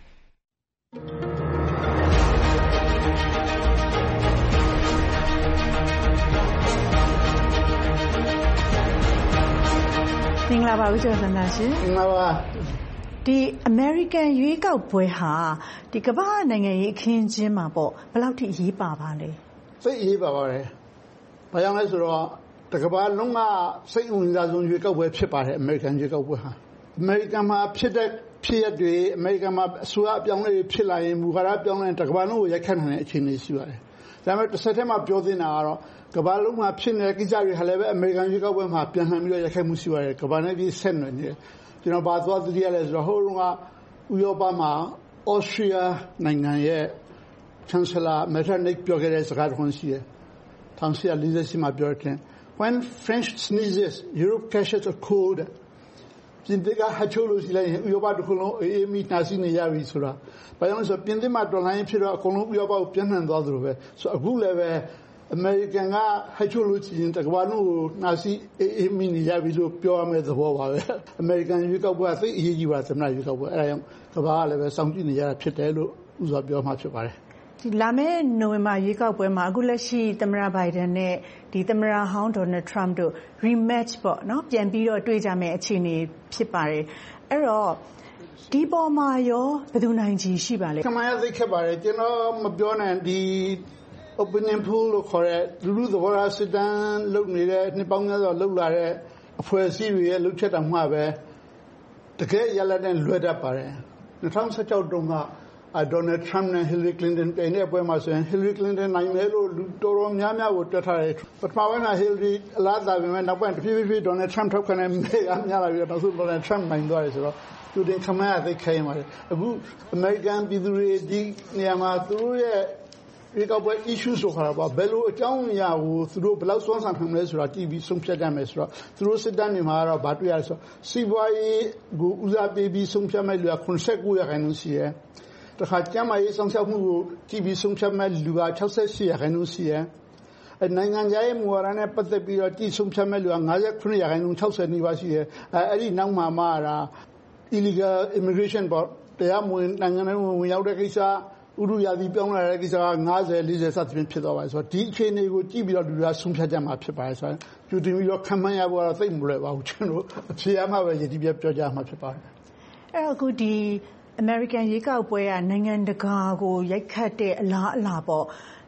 မင်္ဂလာပါဦးကျော်ဇံသာရှင်မင်္ဂလာပါဒီ American ရွေးကောက်ပွဲဟာဒီကမ္ဘာနိုင်ငံရေးအခင်းအကျင်းမှာပေါ့ဘယ်လောက်ထိအရေးပါပါလဲစိတ်အရေးပါပါတယ်ဘာကြောင့်လဲဆိုတော့တကမ္ဘာလုံးကစိတ်ဝင်စားဆုံးရွေးကောက်ပွဲဖြစ်ပါတယ် American ရွေးကောက်ပွဲဟာ American မှာဖြစ်တဲ့ဖြစ်ရပ်တွေ American မှာအစိုးရအပြောင်းအလဲတွေဖြစ်လာရင်မူဝါဒပြောင်းလဲတကမ္ဘာလုံးကိုရိုက်ခတ်နိုင်တဲ့အခြေအနေရှိပါတယ်ဒါပေမဲ့တစ်ဆက်တည်းမှာပြောသင့်တာကတော့ကမ္ဘာလုံးမှာဖြစ်နေတဲ့ကိစ္စတွေဟာလည်းပဲ American ရွေးကောက်ပွဲမှာပြန်လှန်ပြီးတော့ရိုက်ခတ်မှုရှိပါတယ်ကမ္ဘာနဲ့ပြည်ဆက်နွယ်နေတယ်ကျွန်တော်ဘာသွားသတိရလဲဆိုတော့ဟိုတုန်းကဥရောပမှာ Austria နိုင်ငံရဲ့ Chancellor Metternich ပြောခဲ့တဲ့စကားတစ်ခုရှိတယ်၁၈၄၈မှာပြောတယ် When French sneezes Europe catches a cold ပြင်သစ်ကဟတ်ချိုးလို့ရှိလိုက်ရင်ဥရောပတစ်ခုလုံးအေးအေးမိနှာစီးနေရပြီဆိုတာဘာကြောင့်လဲဆိုတော့ပြင်သစ်မှာတော်လှန်ရေးဖြစ်တော့အကုန်လုံးဥရောပကိုပြန့်နှံ့သွားသလိုပဲဆိုအခုလည်းပဲအမေရိကန်ကဟတ်ချိုးလို့ရှိရင်တကမ္ဘာလုံးကိုနှာစီးအေးအေးမိနေရပြီလို့ပြောရမယ့်သဘောပါပဲအမေရိကန်ရွေးကောက်ပွဲကသိအရေးကြီးပါသမ္မတရွေးကောက်ပွဲအဲဒါကြောင့်ကမ္ဘာကလည်းပဲစောင့်ကြည့်နေရတာဖြစ်တယ်လို့ဥစွာပြောမှဖြစ်ပါတယ်ဒီလာမယ့်နိုဝင်ဘာရွေးကောက်ပွဲမှာအခုလက်ရှိသမ္မတဘိုင်ဒန်နဲ့ဒီသမ္မတဟောင်းဒေါ်နယ်ထရမ့်တို့ rematch ပေါ့နော်ပြန်ပြီးတော့တွေ့ကြမယ့်အခြေအနေဖြစ်ပါတယ်အဲ့တော့ဒီပေါ်မှာရောဘယ်သူနိုင်ချီရှိပါလဲခမရသိခဲ့ပါတယ်ကျွန်တော်မပြောနိုင်ဒီ opinion poll လို့ခေါ်တဲ့လူလူသဘောထားစစ်တမ်းလုပ်နေတဲ့နှစ်ပေါင်းများစွာလုပ်လာတဲ့အဖွဲ့အစည်းတွေရဲ့လုပ်ချက်တောင်မှပဲတကယ်ရလဒ်နဲ့လွဲတတ်ပါတယ်၂၀၁၆တုန်းကDonald Trump နဲ့ Hillary Clinton ပြိုင်တဲ့ပွဲမှာဆိုရင် Hillary Clinton နိုင်မယ်လို့လူတော်တော်များများကိုတွက်ထားတယ်ပထမပိုင်းက Hillary အလားသာပဲနောက်ပိုင်းတဖြည်းဖြည်း Donald Trump ထောက်ခံတဲ့မဲကများလာပြီးတော့နောက်ဆုံး Donald Trump နိုင်သွားတယ်ဆိုတော့သူတင်ခမရသိခိုင်းပါတယ်အခု American ပြည်သူတွေဒီနေရာမှာသူတို့ရဲ့ဒီကောက်ပွဲ issue ဆိုခါတော့ဘယ်လိုအကြောင်းအရာကိုသူတို့ဘယ်လောက်စွမ်းဆောင်နိုင်မလဲဆိုတာကြည့်ပြီးဆုံးဖြတ်ကြမယ်ဆိုတော့သူတို့စစ်တမ်းတွေမှာတော့ဗာတွေ့ရဆိုစီးပွားရေးကိုဦးစားပေးပြီးဆုံးဖြတ်မဲ့လူက၇၉ရာခိုင်နှုန်းရှိတယ်တခါကျမ်းမာရေးဆောင်ရှောက်မှုကိုကြည့်ပြီးဆုံးဖြတ်မဲ့လူက၆၈ရာခိုင်နှုန်းရှိတယ်အဲနိုင်ငံခြားရေးမူဝါဒနဲ့ပတ်သက်ပြီးတော့ကြည့်ဆုံးဖြတ်မဲ့လူက၅၉ရာခိုင်နှုန်း၆၀နီးပါးရှိတယ်အဲအဲ့ဒီနောက်မှာမှတာ illegal immigration ပေါ့တရားမဝင်နိုင်ငံထဲဝင်ရောက်တဲ့ကိစ္စဥရုယာတိပြောင်းလာတဲ့ကိစ္စက၅၀ ၄၀စသဖြင့်ဖြစ်သွားပါတယ်ဆိုတော့ဒီအခြေအနေကိုကြည့်ပြီးတော့လူတွေကဆုံးဖြတ်ကြမှာဖြစ်ပါတယ်ဆိုတော့ကြိုတင်ပြီးတော့ခံမှန်းရဖို့တော့သိမလွယ်ပါဘူးကျွန်တော်အဖြေအမှပဲရည်တည်ပြပြောကြမှာဖြစ်ပါတယ်အဲ့တော့အခုဒီ American ရေကောက်ပွဲကနိုင်ငံတကာကိုရိုက်ခတ်တဲ့အလားအလာပေါ့တ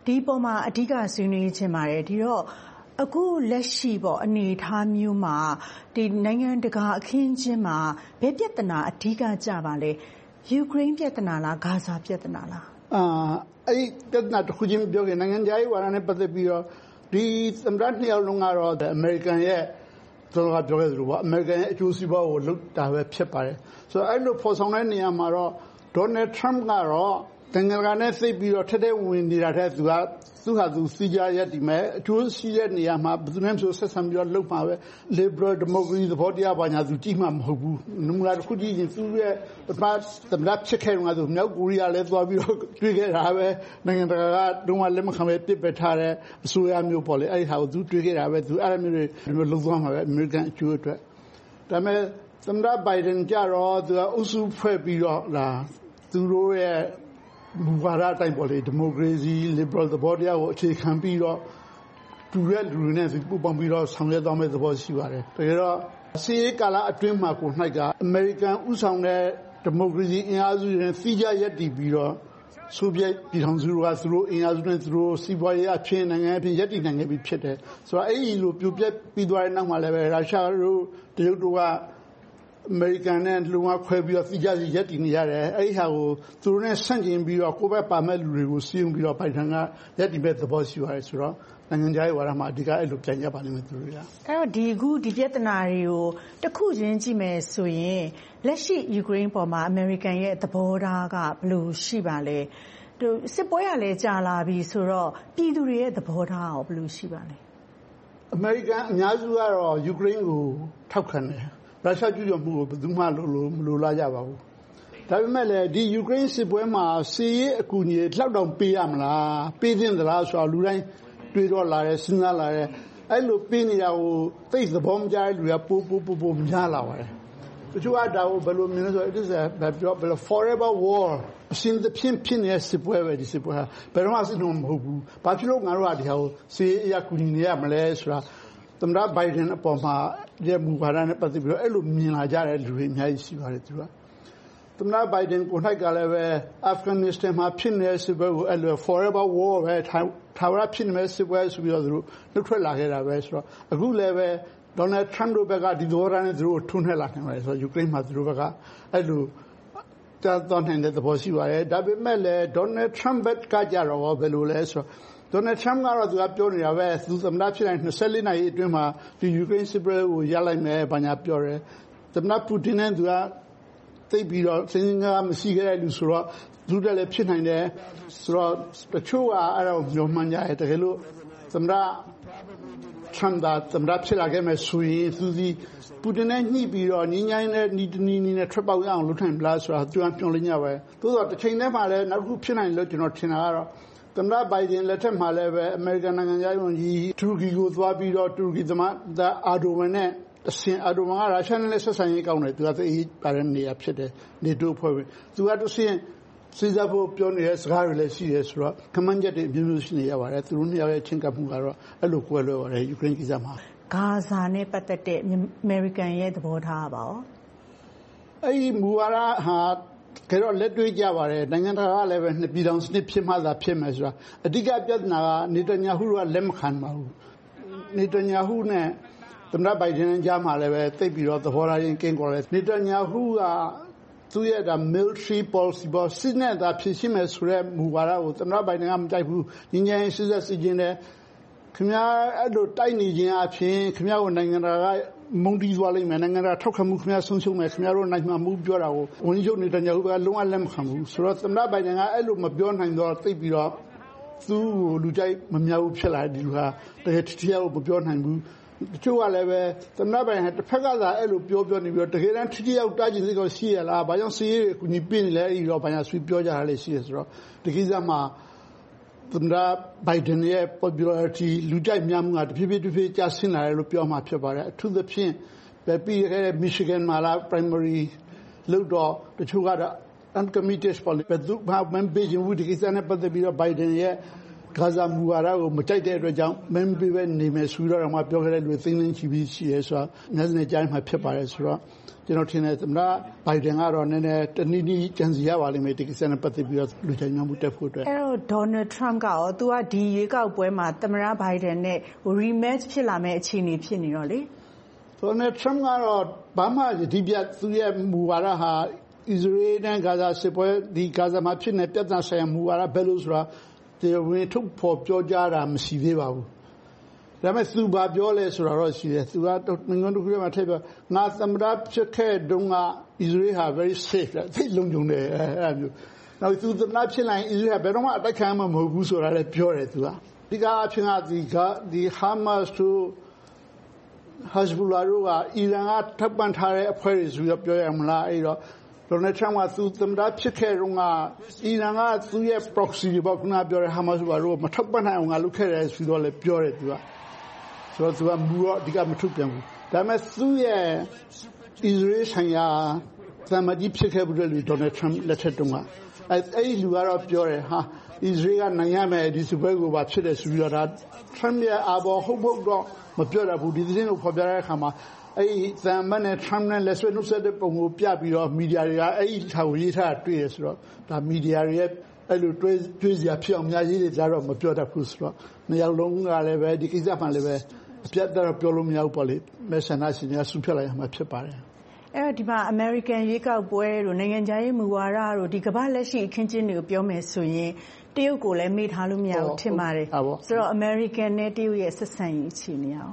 ဒီပေါ်မှာအဓိကဆွေးနွေးချင်ပါတယ်ဒီတော့အခုလက်ရှိပေါ့အနေထားမျိုးမှာဒီနိုင်ငံတကာအခင်းချင်းမှာဘယ်ပြဿနာအဓိကကြပါလဲယူကရိန်းပြဿနာလားဂါဇာပြဿနာလားအာအဲ့ပြဿနာတစ်ခုချင်းပြောရင်နိုင်ငံခြားရေးဝါဒနဲ့ပတ်သက်ပြီးတော့ဒီသမ္မတနှစ်ယောက်လုံးကတော့အမေရိကန်ရဲ့သူကပြောခဲ့သလိုပေါ့အမေရိကန်ရဲ့အကျိုးစီးပွားကိုလုပ်တာပဲဖြစ်ပါတယ်ဆိုတော့အဲ့လိုဖော်ဆောင်တဲ့နေရာမှာတော့ Donald Trump ကတော့တန်ငယ်ကနေသိပြီးတော့ထက်တဲ့ဝင်နေတာတဲ့သူကသူဟာသူစီကြရက်ဒီမဲ့အကျိုးရှိတဲ့နေရာမှာဘယ်သူမှမဆိုဆက်ဆံပြီးတော့လုပ်မှာပဲ liberal democracy သဘောတရားပါညာသူကြည့်မှမဟုတ်ဘူးနမူနာတစ်ခုကြည့်ရင်သူရဲ့ပထမသမ္မတဖြစ်ခဲ့တော့သူမြောက်ကိုရီးယားလည်းသွားပြီးတော့တွေ့ခဲ့တာပဲနိုင်ငံတကာကတုံးဝလက်မခံပဲပြစ်ပယ်ထားတဲ့အစိုးရမျိုးပေါ့လေအဲ့ဒီဟာကိုသူတွေ့ခဲ့တာပဲသူအဲ့လိုမျိုးတွေလုံးသွားမှာပဲအမေရိကန်အကျိုးအတွက်ဒါပေမဲ့သမ္မတဘိုင်ဒန်ကြတော့သူကအုပ်စုဖွဲ့ပြီးတော့လာသူတို့ရဲ့မူဝါဒအတိုင်းပေါ့လေဒီမိုကရေစီ liberal သဘောတရားကိုအခြေခံပြီးတော့တူတဲ့လူတွေနဲ့ပူးပေါင်းပြီးတော့ဆောင်ရွက်သွားမယ့်သဘောရှိပါတယ်တကယ်တော့စီးရေးကာလအတွင်းမှာကို၌ကအမေရိကန်ဥဆောင်တဲ့ဒီမိုကရေစီအင်အားစုတွေနဲ့စီးကြရက်တည်ပြီးတော့ဆိုဗီယက်ပြည်ထောင်စုကသူတို့အင်အားစုတွေသူတို့စီးပွားရေးအဖြစ်နိုင်ငံအဖြစ်ရက်တည်နိုင်ခဲ့ပြီးဖြစ်တယ်ဆိုတော့အဲ့ဒီလိုပြိုပြက်ပြီးသွားတဲ့နောက်မှာလည်းပဲရုရှားတို့တရုတ်တို့ကအမေရိကန်နဲ့လုံအောင်ခွဲပြီးတော့စီကြစီရက်တည်နေရတယ်အဲ့ဒီဟာကိုသူတို့နဲ့ဆန့်ကျင်ပြီးတော့ကိုယ့်ဘက်ပါမဲ့လူတွေကိုစီးုံပြီးတော့ဘိုင်ဒန်ကရက်တည်မဲ့သဘောရှိပါတယ်ဆိုတော့နိုင်ငံခြားရေးဝါဒမှာအဓိကအဲ့လိုပြန်ရပါလိမ့်မယ်သူတို့ကအဲ့တော့ဒီအခုဒီပြဿနာတွေကိုတစ်ခုချင်းကြည့်မယ်ဆိုရင်လက်ရှိယူကရိန်းပေါ်မှာအမေရိကန်ရဲ့သဘောထားကဘယ်လိုရှိပါလဲသူစစ်ပွဲကလည်းကြာလာပြီဆိုတော့ပြည်သူတွေရဲ့သဘောထားရောဘယ်လိုရှိပါလဲအမေရိကန်အများစုကတော့ယူကရိန်းကိုထောက်ခံတယ်ရုရှားကျူးကျော်မှုကိုဘယ်သူမှလိုလိုမလိုလားကြပါဘူးဒါပေမဲ့လည်းဒီယူကရိန်းစစ်ပွဲမှာစီးရေးအကူအညီလှောက်တောင်ပေးရမလားပေးသင့်သလားဆိုတော့လူတိုင်းတွေးတော့လာတယ်စဉ်းစားလာတယ်အဲ့လိုပေးနေတာကိုသိသဘောမကျတဲ့လူတွေကပို့ပို့ပို့ပို့များလာပါတယ်တချို့ကဒါကိုဘယ်လိုမြင်လဲဆိုတော့ it is a ပြောဘယ်လို forever war အစဉ်သဖြင့်ဖြစ်နေတဲ့စစ်ပွဲပဲဒီစစ်ပွဲဟာဘယ်တော့မှစစ်လို့မဟုတ်ဘူးဘာဖြစ်လို့ငါတို့ကဒီဟာကိုစီးရေးအကူအညီနေရမလဲဆိုတာသမ္မတဘိုင်ဒန်အပေါ်မှာဒီမူဝါဒနဲ့ပတ်သက်ပြီးတော့အဲ့လိုမြင်လာကြတဲ့လူတွေအများကြီးရှိပါတယ်သူကသမ္မတဘိုင်ဒန်ကိုထိုက်ကလည်းပဲအာဖဂန်နစ္စတန်မှာဖြစ်နေတဲ့စစ်ပွဲကိုအဲ့လို forever war ပဲထာဝရဖြစ်နေတဲ့စစ်ပွဲဆိုပြီးတော့သူတို့နှုတ်ထွက်လာခဲ့တာပဲဆိုတော့အခုလည်းပဲဒေါ်နယ်ထရန့်တို့ဘက်ကဒီသဘောထားနဲ့သူတို့ထွန်းလှစ်လာနေပါတယ်ဆိုတော့ယူကရိန်းမှာသူတို့ဘက်ကအဲ့လိုတာတော်နေတဲ့သဘောရှိပါတယ်ဒါပေမဲ့လည်းဒေါ်နယ်ထရန့်ဘက်ကကြတော့ဘယ်လိုလဲဆိုတော့ဒေါ်နယ်ထရန့်ကတော့သူကပြောနေတာပဲသူသမ္မတဖြစ်တိုင်းtwenty-fourနာရီအတွင်းမှာဒီယူကရိန်းစစ်ပွဲကိုရလိုက်မယ်ဘာညာပြောတယ်သမ္မတပူတင်နဲ့သူကသိပြီးတော့စဉ်းစားမရှိခဲ့တဲ့လူဆိုတော့သူတည်းလည်းဖြစ်နိုင်တယ်ဆိုတော့တချို့ကအဲ့ဒါကိုညှို့မှန်းကြတယ်တကယ်လို့သမ္မတထရန့်ကသမ္မတဖြစ်လာခဲ့မယ်ဆိုရင်သူဒီပူတင်နဲ့ညှိပြီးတော့ညီညာနဲ့ညီတနီနီနဲ့ထွက်ပေါက်ရအောင်လုပ်နိုင်မလားဆိုတာသူကပြောလို့ညပဲသို့တော့တစ်ချိန်တည်းမှာလည်းနောက်တစ်ခုဖြစ်နိုင်လို့ကျွန်တော်ထင်တာကတော့သမ္မတဘိုင်ဒန်လက်ထက်မှာလည်းပဲအမေရိကန်နိုင်ငံသားဝန်ကြီးတူရကီကိုသွားပြီးတော့တူရကီသမ္မတအာဒိုဝမ်နဲ့အစင်အာဒိုဝမ်ကရုရှားနဲ့ဆက်ဆံရေးကောင်းတယ်သူကသိပါတဲ့နေရာဖြစ်တယ်နေတိုးဖွဲ့ပြီးသူကတစင်စီဇာဖို့ပြောနေတဲ့စကားတွေလည်းရှိရဲဆိုတော့ကမန်းချက်တွေအမျိုးမျိုးရှိနေရပါတယ်သူတို့နှစ်ယောက်ရဲ့ချင်းကပ်မှုကတော့အဲ့လိုကွဲလွဲပါတယ်ယူကရိန်းကိစ္စမှာဂါဇာနဲ့ပတ်သက်တဲ့အမေရိကန်ရဲ့သဘောထားပါရောအဲ့ဒီမူဝါဒဟာကြတော့လက်တွေ့ကြပါတယ်နိုင်ငံတကာကလည်းပဲနှစ်ပြည်ထောင်စနစ်ဖြစ်မှသာဖြစ်မယ်ဆိုတာအဓိကပြဿနာကနေတညာဟုကလက်မခံပါဘူးနေတညာဟုနဲ့သမ္မတဘိုင်ဒန်ကြားမှာလည်းပဲသိပြီးတော့သဘောထားချင်းကင်းကွာတယ်နေတညာဟုကသူရဲ့ဒါ military policy ပေါ်စစ်နဲ့သာဖြစ်ရှိမယ်ဆိုတဲ့မူဝါဒကိုသမ္မတဘိုင်ဒန်ကမကြိုက်ဘူးညဉ့်ညဉ့်စစ်စစ်စီခြင်းတယ်ခင်ဗျားအဲ့လိုတိုက်နေခြင်းအပြင်ခင်ဗျားကိုနိုင်ငံတကာကမုံတီးသွားလိမ့်မယ်နိုင်ငံတကာထောက်ခံမှုခင်ဗျားဆုံးရှုံးမယ်ခင်ဗျားတို့နိုင်မှာမှုပြောတာကိုဝန်ကြီးချုပ်နေတညာဟုကလုံးဝလက်မခံဘူးဆိုတော့သမ္မတဘိုင်ဒန်ကအဲ့လိုမပြောနိုင်တော့သိပြီးတော့သူ့ကိုလူကြိုက်မများဘူးဖြစ်လာတယ်ဒီလူဟာတကယ်တည်းကိုမပြောနိုင်ဘူးတချို့ကလည်းပဲသမ္မတဘိုင်ဒန်တစ်ဖက်ကသာအဲ့လိုပြောပြောနေပြီးတော့တကယ်တမ်းထိထိရောက်တားကျင်စိတ်ကိုရှိရလားဘာကြောင့်စီးရေးအကူအညီပေးနေလဲအဲ့ဒီတော့ဘာညာဆွေးပြောကြတာလည်းရှိရဆိုတော့ဒီကိစ္စမှာသမ္မတဘိုင်ဒန်ရဲ့ popularity လူကြိုက်များမှုကတဖြည်းဖြည်းတဖြည်းကျဆင်းလာတယ်လို့ပြောမှဖြစ်ပါတယ်အထူးသဖြင့်ပဲပြီးခဲ့တဲ့ Michigan မှာလာ primary လို့တော့တချို့ကတော့ uncommitted policy ဘယ်သူမှမပေးချင်ဘူးဒီကိစ္စနဲ့ပတ်သက်ပြီးတော့ဘိုင်ဒန်ရဲ့ကဂါဇာမူဝါဒကိုမကြိုက်တဲ့အတွက်ကြောင့်မင်းပြပဲနေမယ်ဆိုတော့မှပြောခဲ့တဲ့လူသိန်းသိန်းချီပြီးရှိရဲဆိုတာမျက်စိနဲ့ကြားမှာဖြစ်ပါတယ်ဆိုတော့ကျွန်တော်ထင်တယ်သမ္မတဘိုင်ဒန်ကတော့နည်းနည်းတနည်းနည်းကြံစီရပါလိမ့်မယ်ဒီကိစ္စနဲ့ပတ်သက်ပြီးတော့လူချင်းများမှုတက်ဖို့အတွက်အဲ့တော့ Donald Trump ကရောသူကဒီရွေးကောက်ပွဲမှာသမ္မတဘိုင်ဒန်နဲ့ rematch ဖြစ်လာမယ့်အခြေအနေဖြစ်နေတော့လေ Donald Trump ကတော့ဘာမှဒီပြသူရဲ့မူဝါဒဟာအစ္စရေးနဲ့ဂါဇာစစ်ပွဲဒီဂါဇာမှာဖြစ်နေပြဿနာဆိုင်ရာမူဝါဒဘယ်လိုဆိုတာဒီဝင်ထုတ်ဖော်ပြောကြတာမရှိသေးပါဘူး။ဒါပေမဲ့သူဘာပြောလဲဆိုတာတော့ရှိတယ်။သူကငွေတို့ကမှထည့်ပြောငါသမ္မတဖြစ်ခဲ့တုန်းကအစ္စရေးဟာ very safe သိလုံခြုံတယ်အဲ့လိုမျိုး။နောက်သူသမ္မတဖြစ်လာရင်အစ္စရေးကဘယ်တော့မှအတိုက်ခံမှာမဟုတ်ဘူးဆိုတာလည်းပြောတယ်သူက။ဒီကအဖြစ်ကဒီကဒီ Hamas တို့ Hezbollah တို့ကအီရန်ကထောက်ပံ့ထားတဲ့အဖွဲ့တွေဆိုတော့ပြောရမလားအဲ့တော့Donald Trump ကသူသမ္မတဖြစ်ခဲ့တုန်းကအီရန်ကသူ့ရဲ့ proxy တွေပေါ့ခုနပြောတဲ့ Hamas တို့မထောက်ပံ့နိုင်အောင်ငါလုပ်ခဲ့တယ်ဆိုတော့လည်းပြောတယ်သူကဆိုတော့သူကမူတော့အဓိကမထုတ်ပြန်ဘူးဒါပေမဲ့သူ့ရဲ့ Israel ဆိုင်ရာသမ္မတကြီးဖြစ်ခဲ့ဘူးလေ Donald Trump လက်ထက်တုန်းကအဲ့အဲ့ဒီလူကတော့ပြောတယ်ဟာ Israel ကနိုင်ရမယ်ဒီစပွဲကိုပါဖြစ်တယ်ဆိုပြီးတော့ဒါ Trump ရဲ့အဘောဟုတ်ဟုတ်တော့မပြောရဘူးဒီသတင်းကိုဖော်ပြတဲ့အခါမှာအဲ့ဒီသမ္မတနဲ့ Trump နဲ့လက်ဆွဲနှုတ်ဆက်တဲ့ပုံကိုပြပြီးတော့မီဒီယာတွေကအဲ့ဒီထားကိုရေးထားတွေ့ရဆိုတော့ဒါမီဒီယာတွေရဲ့အဲ့လိုတွေးတွေးစရာဖြစ်အောင်များရေးတွေကြတော့မပြောတတ်ဘူးဆိုတော့နှစ်ယောက်လုံးကလည်းပဲဒီကိစ္စမှလည်းပဲအပြတ်တော့ပြောလို့မရဘူးပေါ့လေမဲဆန္ဒရှင်များဆူဖြတ်လိုက်ရမှာဖြစ်ပါတယ်အဲ့တော့ဒီမှာ American ရွေးကောက်ပွဲတို့နိုင်ငံခြားရေးမူဝါဒတို့ဒီကမ္ဘာလက်ရှိအခင်းကျင်းတွေကိုပြောမယ်ဆိုရင်တရုတ်ကိုလည်းမေ့ထားလို့မရဘူးထင်ပါတယ်ဆိုတော့ American နဲ့တရုတ်ရဲ့ဆက်ဆံရေးအခြေအနေရော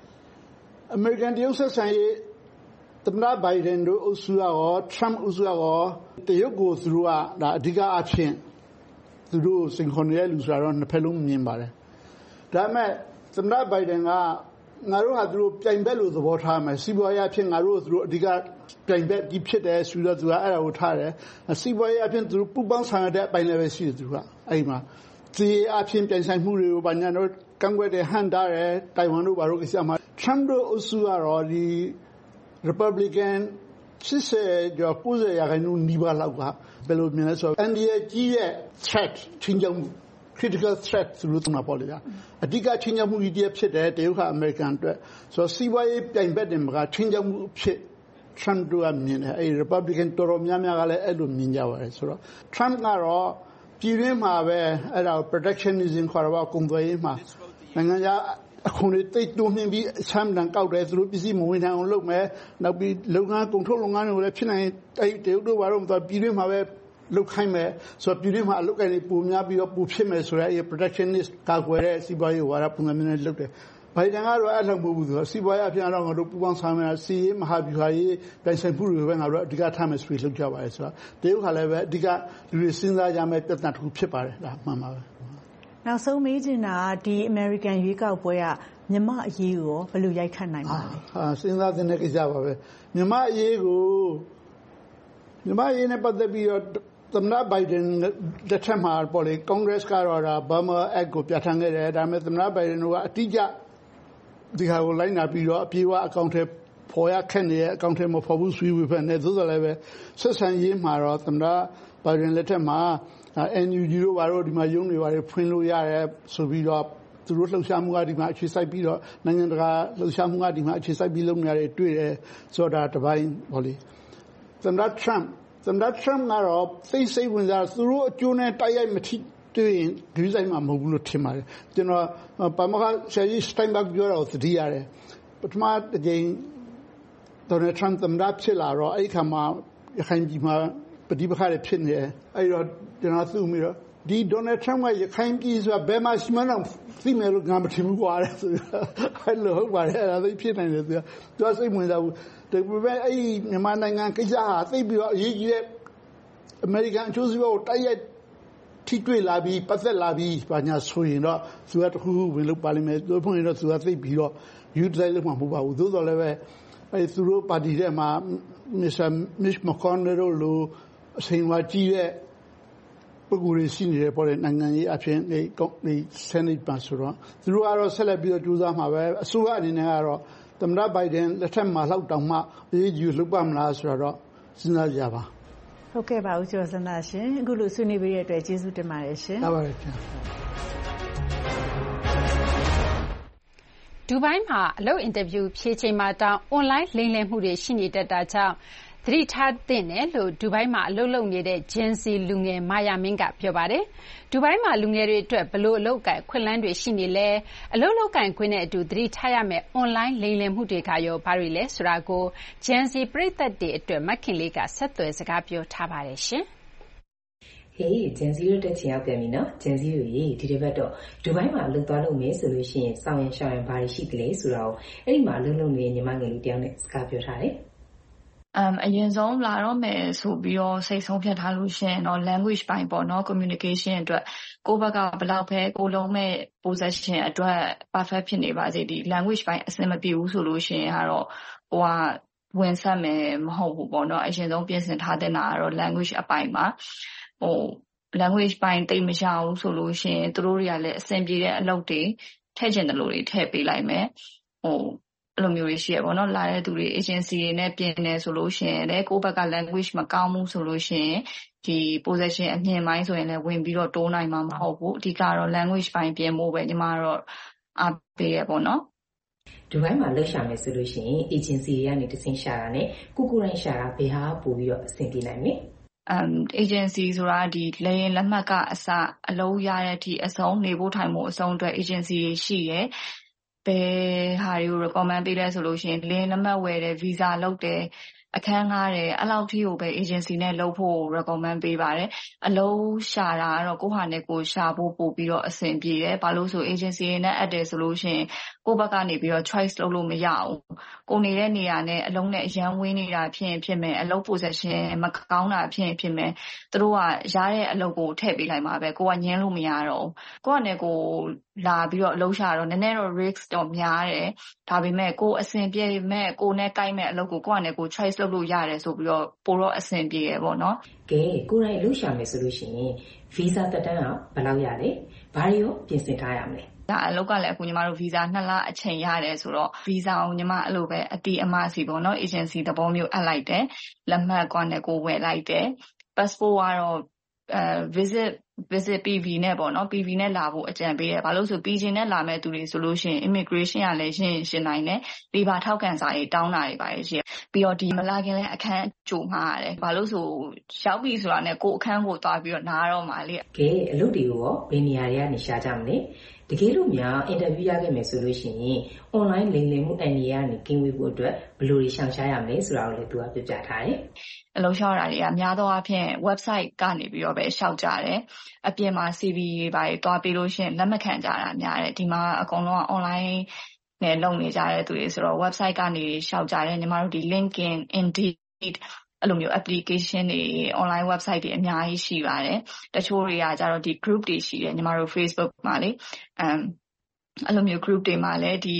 American တရုတ်ဆက်ဆံရေးသမ္မတဘိုင်ဒန်တို့အုပ်စုရော Trump အုပ်စုရောတရုတ်ကိုသူတို့ကဒါအဓိကအဖြစ်သူတို့စင်ခွန်ရဲလူဆိုတော့နှစ်ဖက်လုံးမြင်ပါတယ်ဒါပေမဲ့သမ္မတဘိုင်ဒန်ကငါတို့ဟာသူတို့ပြိုင်ဘက်လို့သဘောထားမယ်စီးပွားရေးအဖြစ်ငါတို့သူတို့အဓိကပြိုင်ဘက်ကြီးဖြစ်တယ်ဆိုတော့သူကအဲ့ဒါကိုထားတယ်စီးပွားရေးအဖြစ်သူတို့ပူပေါင်းဆောင်ရတဲ့အပိုင်းလည်းပဲရှိတယ်သူကအဲ့မှာဒီအဖြစ်ပြိုင်ဆိုင်မှုတွေကိုဘာညာတော့ကန့်ကွက်တဲ့ဟန်တားတယ်တိုင်ဝမ်တို့ဘာလို့ကိစ္စမှာ Trump တို့အုပ်စုကတော့ဒီ Republican စစ်စစ်ကြောက်ပိုးစရာခိုင်နှုန်းနီးပါးလောက်ကဘယ်လိုမြင်လဲဆိုတော့ India ကြီးရဲ့ threat ချင်းချောင်း critical threat သူတို့ကပေါ်လာအဓိကချင်းချောင်းမှုကြီးဖြစ်တယ်တရုတ်က American အတွက်ဆိုတော့စီးပွားရေးပြိုင်ဘက်တွေမှာချင်းချောင်းမှုဖြစ် Trump တို့ကမြင်တယ်အဲ Republican တော်တော်များများကလည်းအဲ့လိုမြင်ကြပါတယ်ဆိုတော့ Trump ကတော့ပြည်တွင်းမှာပဲအဲ့ဒါ protectionism ခေါ်တော့ကုန်သွယ်ရေးမှာနိုင်ငံခြားအခုနေတိတ်တွင်းပြီးအချမ်းတန်ကောက်တယ်သူတို့ပစ္စည်းမဝင်နိုင်အောင်လုပ်မယ်နောက်ပြီးလုပ်ငန်းကုန်ထုတ်လုပ်ငန်းတွေကိုလည်းဖြစ်နိုင်တိုက်တရုတ်တို့ဘာလို့မသွားပြည်တွင်းမှာပဲလုပ်ခိုင်းမယ်ဆိုတော့ပြည်တွင်းမှာအလုပ်ကိုင်တွေပုံများပြီးတော့ပူဖြစ်မယ်ဆိုတော့အဲ protectionist ကာကွယ်တဲ့စီးပွားရေးဝါဒပုံစံမျိုးနဲ့လုပ်တယ်ဘိုင်ဒန်ကတော့အဲ့လိုမဟုတ်ဘူးဆိုတော့စီးပွားရေးအဖြစ်တော့ငါတို့ပူပေါင်းဆောင်မယ်စီးရေးမဟာဗျူဟာရေးတိုင်ဆိုင်မှုတွေပဲငါတို့အဓိကထားမယ်ဆိုပြီးလုပ်ကြပါတယ်ဆိုတော့တရုတ်ကလည်းပဲအဓိကလူတွေစဉ်းစားကြမယ်ပြဿနာတစ်ခုဖြစ်ပါတယ်ဒါမှန်ပါပဲနောက်ဆုံးမေးချင်တာဒီ American ရွေးကောက်ပွဲကမြန်မာအရေးကိုဘယ်လိုရိုက်ခတ်နိုင်ပါလဲဟာစဉ်းစားတဲ့ကိစ္စပါပဲမြန်မာအရေးကိုမြန်မာအရေးနဲ့ပတ်သက်ပြီးတော့သမ္မတဘိုင်ဒန်လက်ထက်မှာပေါ့လေ Congress ကတော့ဒါ Burma Act ကိုပြဋ္ဌာန်းခဲ့တယ်ဒါပေမဲ့သမ္မတဘိုင်ဒန်ကအတိအကျဒီဟာကိုလိုက်နာပြီးတော့အပြေအဝအကောင့်ထဲပေါ်ရခက်နေတဲ့အကောင့်ထဲမှာပေါ်ဘူးဆွေးဝေဖန်နေသို့တော်လည်းပဲဆက်ဆံရေးမှာတော့သမ္မတဘိုင်ဒန်လက်ထက်မှာ N U G တို့ဘာလို့ဒီမှာရုံးတွေဘာတွေဖွင့်လို့ရတယ်ဆိုပြီးတော့သူတို့လှုပ်ရှားမှုကဒီမှာအခြေစိုက်ပြီးတော့နိုင်ငံတကာလှုပ်ရှားမှုကဒီမှာအခြေစိုက်ပြီးလုပ်နေရတယ်တွေ့တယ်ဆိုတော့တပိုင်းပေါ့လေသမ္မတ Trump သမ္မတ Trump ကတော့စိတ်စိတ်ဝင်စားသူတို့အကျိုးနဲ့တိုက်ရိုက်မထိတွေ့ရင်ဒီဆိုင်မှာမဟုတ်ဘူးလို့ထင်ပါတယ်ကျွန်တော်ပါမခဆယ်ရီစတိုင်ဘတ်ပြောတော့သတိရတယ်ပထမတစ်ကြိမ် Donald Trump သမ္မတဖြစ်လာတော့အဲ့ခါမှာရခိုင်ပြည်မှာပဋိပက္ခတွေဖြစ်နေတယ်အဲ့တော့ကျွန်တော်သူ့မိတော့ဒီ Donald Trump ကရခိုင်ပြည်ဆိုတာဘယ်မှာရှိမှန်းတော့သိမယ်လို့ငါမထင်ဘူးကွာတဲ့ဆိုအဲ့လိုဟုတ်ပါတယ်အဲ့ဒါသိဖြစ်နိုင်တယ်သူကသူကစိတ်ဝင်စားဘူးဒါပေမဲ့အဲ့ဒီမြန်မာနိုင်ငံကိစ္စဟာသိပြီးတော့အရေးကြီးတဲ့အမေရိကန်အကျိုးစီးပွားကိုတိုက်ရိုက်ထိတွေ့လာပြီးပတ်သက်လာပြီးဘာညာဆိုရင်တော့သူကတခုခုဝင်လို့ပါလိမ့်မယ်သူဖွင့်ရင်တော့သူကသိပြီးတော့ utilize လုပ်မှာမဟုတ်ပါဘူးသို့တော်လည်းပဲအဲ့သူတို့ပါတီထဲမှာ Mister Mitch McConnell တို့လိုအချိန်ဝါကြီးတဲ့ပုဂ္ဂိုလ်တွေရှိနေတယ်ပေါ့လေနိုင်ငံရေးအဖြစ်ဒီဒီ Senate ပါဆိုတော့သူတို့ကတော့ဆက်လက်ပြီးတော့ကြိုးစားမှာပဲအစိုးရအနေနဲ့ကတော့သမ္မတဘိုင်ဒန်လက်ထက်မှာလောက်တောင်မှအေးကြီးလုပ်ပါမလားဆိုတော့စဉ်းစားကြပါဟုတ်ကဲ့ပါဦးကျော်စန္ဒရှင်အခုလိုဆွေးနွေးပေးတဲ့အတွက်ကျေးဇူးတင်ပါတယ်ရှင်ဟုတ်ပါတယ်ဒူဘိုင်းမှာအလုပ်အင်တာဗျူးဖြေချိန်မှာတောင်အွန်လိုင်းလိမ်လည်မှုတွေရှိနေတတ်တာကြောင့်သတိထားသင့်တယ်လို့ဒူဘိုင်းမှာအလုပ်လုပ်နေတဲ့ Gen Z လူငယ်မာယာမင်းကပြောပါတယ်။ဒူဘိုင်းမှာလူငယ်တွေအတွက်ဘယ်လိုအလုပ်အကိုင်အခွင့်အလမ်းတွေရှိနေလဲအလုပ်လုပ်ကိုင်ခွင့်နဲ့အတူသတိထားရမယ့်အွန်လိုင်းလိမ်လည်မှုတွေကရောဘာတွေလဲဆိုတာကို Gen Z ပရိသတ်တွေအတွက်မခင်လေးကဆက်သွယ်စကားပြောထားပါတယ်ရှင်။ Hey, Gen Z တို့တက်ချင်ရောက်ပြန်ပြီနော် Gen Z တို့ရေဒီတစ်ပတ်တော့ဒူဘိုင်းမှာလှုပ်သွားလို့မယ်ဆိုလို့ရှိရင်စောင်းရင်ရှောင်းရင်ဘာတွေရှိသလဲဆိုတော့အဲ့ဒီမှာလှုပ်လှုပ်နေတဲ့ညီမငယ်လေးတယောက်နဲ့စကားပြောထားတယ်အမ်အရင်ဆုံးလာတော့မယ်ဆိုပြီးတော့စိတ်ဆုံးဖြတ်ထားလို့ရှိရင်တော့ language ပိုင်းပေါ့နော် communication အတွက်ကိုယ့်ဘက်ကဘယ်လောက်ပဲကိုလုံးမဲ့ possession အတွက် perfect ဖြစ်နေပါစေဒီ language ပိုင်းအဆင်မပြေဘူးဆိုလို့ရှိရင်ကတော့ဟိုကဝင်ဆက်မယ်မဟုတ်ဘူးပေါ့နော်အရင်ဆုံးပြင်ဆင်ထားတဲ့နာကတော့ language အပိုင်းမှာဟို language ပိုင်းတိတ်မရဘူးဆိုလို့ရှိရင်သူတို့တွေကလည်းအဆင်ပြေတဲ့အလုပ်တွေထည့်ချင်တယ်လို့တွေထည့်ပေးလိုက်မယ်ဟိုအဲ့လိုမျိုးရှိရပေါ့နော်လာတဲ့သူတွေ agency တွေနဲ့ပြင်နေဆိုလို့ရှိရင်လည်းကိုယ့်ဘက်က language မကောင်းဘူးဆိုလို့ရှိရင်ဒီ possession အမြင်ပိုင်းဆိုရင်လည်းဝင်ပြီးတော့တိုးနိုင်မှာမဟုတ်ဘူးအဓိကတော့ language ပိုင်းပြင်ဖို့ပဲညီမကတော့အားပေးရပေါ့နော်ဒူဘိုင်းမှာလှုပ်ရှားမယ်ဆိုလို့ရှိရင် agency တွေကနေတဆင့်ရှာတာနဲ့ကိုကိုတိုင်းရှာတာဘယ်ဟာပို့ပြီးတော့အဆင်ပြေနိုင်မလဲ um agency ဆိုတာဒီလေရင်လက်မှတ်ကအစအလုံးရတဲ့အထိအဆုံးနေဖို့ထိုင်ဖို့အဆုံးအတွက် agency တွေရှိရယ်ဘယ်ဟာတွေကို recommend ပေးလဲဆိုလို့ရှိရင်လင်းလက်မှတ်ဝယ်တယ် visa လုပ်တယ်အခန်းငှားတယ်အဲ့လောက်ထိကိုပဲ agency နဲ့လုပ်ဖို့ recommend ပေးပါတယ်အလုံးရှာတာကတော့ကိုယ့်ဟာနဲ့ကိုယ်ရှာဖို့ပို့ပြီးတော့အဆင်ပြေတယ်ဘာလို့ဆို agency နဲ့အပ်တယ်ဆိုလို့ရှိရင်ကိုယ့်ဘက်ကနေပြီးတော့ choice လုပ်လို့မရဘူးကိုနေတဲ့နေရာနဲ့အလုံးနဲ့အရန်ဝင်းနေတာဖြစ်ရင်ဖြစ်မယ်အလုံး possession မကောင်းတာဖြစ်ရင်ဖြစ်မယ်သူတို့ကရတဲ့အလုပ်ကိုထည့်ပေးလိုက်မှာပဲကိုကညှင်းလို့မရတော့ဘူးကိုကနဲ့ကိုလာပြီးတော့အလုံးရှာတော့နည်းနည်းတော့ risk တော့များတယ်ဒါပေမဲ့ကိုအဆင်ပြေမဲ့ကိုနဲ့ကိုက်မဲ့အလုပ်ကိုကိုကနဲ့ကို choice လုပ်လို့ရတယ်ဆိုပြီးတော့ပိုတော့အဆင်ပြေရပေါ့နော်ကဲကိုယ်တိုင်လှုပ်ရှားမယ်ဆိုလို့ရှိရင် visa တက်တန်းကဘယ်လောက်ရလဲဘာတွေရောပြင်ဆင်ထားရမလဲဒါအလုပ်ကလည်းအခုညီမတို့ visa နှစ်လအချိန်ရတယ်ဆိုတော့ visa ကိုညီမအဲ့လိုပဲအတီးအမစီပေါ့နော် agency သဘောမျိုးအပ်လိုက်တယ်လက်မှတ်ကွာနဲ့ကိုဝယ်လိုက်တယ် passport ကတော့အဲ visit visit ပီ ဗီ နဲ့ပေါ့နော် ပီ ဗီ နဲ့လာဖို့အကြံပေးတယ်ဘာလို့ဆို ပီ ဂျီ နဲ့လာမဲ့သူတွေဆိုလို့ရှိရင် immigration ကလည်းရှင်းရှင်းနိုင်တယ်ဒီပါထောက်ခံစာတွေတောင်းတာတွေပါရှိပြီးတော့ဒီမလာခင်လည်းအခန်းကြိုမှားရတယ်ဘာလို့ဆိုရောက်ပြီဆိုတာနဲ့ကိုအခန်းကိုသွားပြီးတော့နားတော့မှာလေကဲအလုပ်တွေကိုရောဘယ်နေရာတွေကနေရှာကြမလဲတကယ်လို့များအင်တာဗျူးရခဲ့မယ်ဆိုလို့ရှိရင် online လိမ်လည်မှုအန္တရာယ်ကနေကင်းဝေးဖို့အတွက်ဘယ်လိုတွေရှောင်ရှားရမလဲဆိုတာကိုလည်းသူကပြပြထားတယ်အလုပ်လျှောက်တာတွေကများသောအားဖြင့် website ကနေပြီးတော့ပဲရှောက်ကြတယ်အပြင်မှာ C V တွေပါတွားပေးလို့ရှိရင်လက်မခံကြတာများတယ်ဒီမှာအကုန်လုံးက online နဲ့လုပ်နေကြတဲ့သူတွေဆိုတော့ website ကနေရှောက်ကြတယ်ညီမတို့ဒီ LinkedIn Indeed အဲ့လိုမျိုး application တွေ online website တွေအများကြီးရှိပါတယ်တချို့တွေကကြတော့ဒီ group တွေရှိတယ်ညီမတို့ Facebook မှာလေအမ်အဲ့လိုမျိုး group တွေမှာလည်းဒီ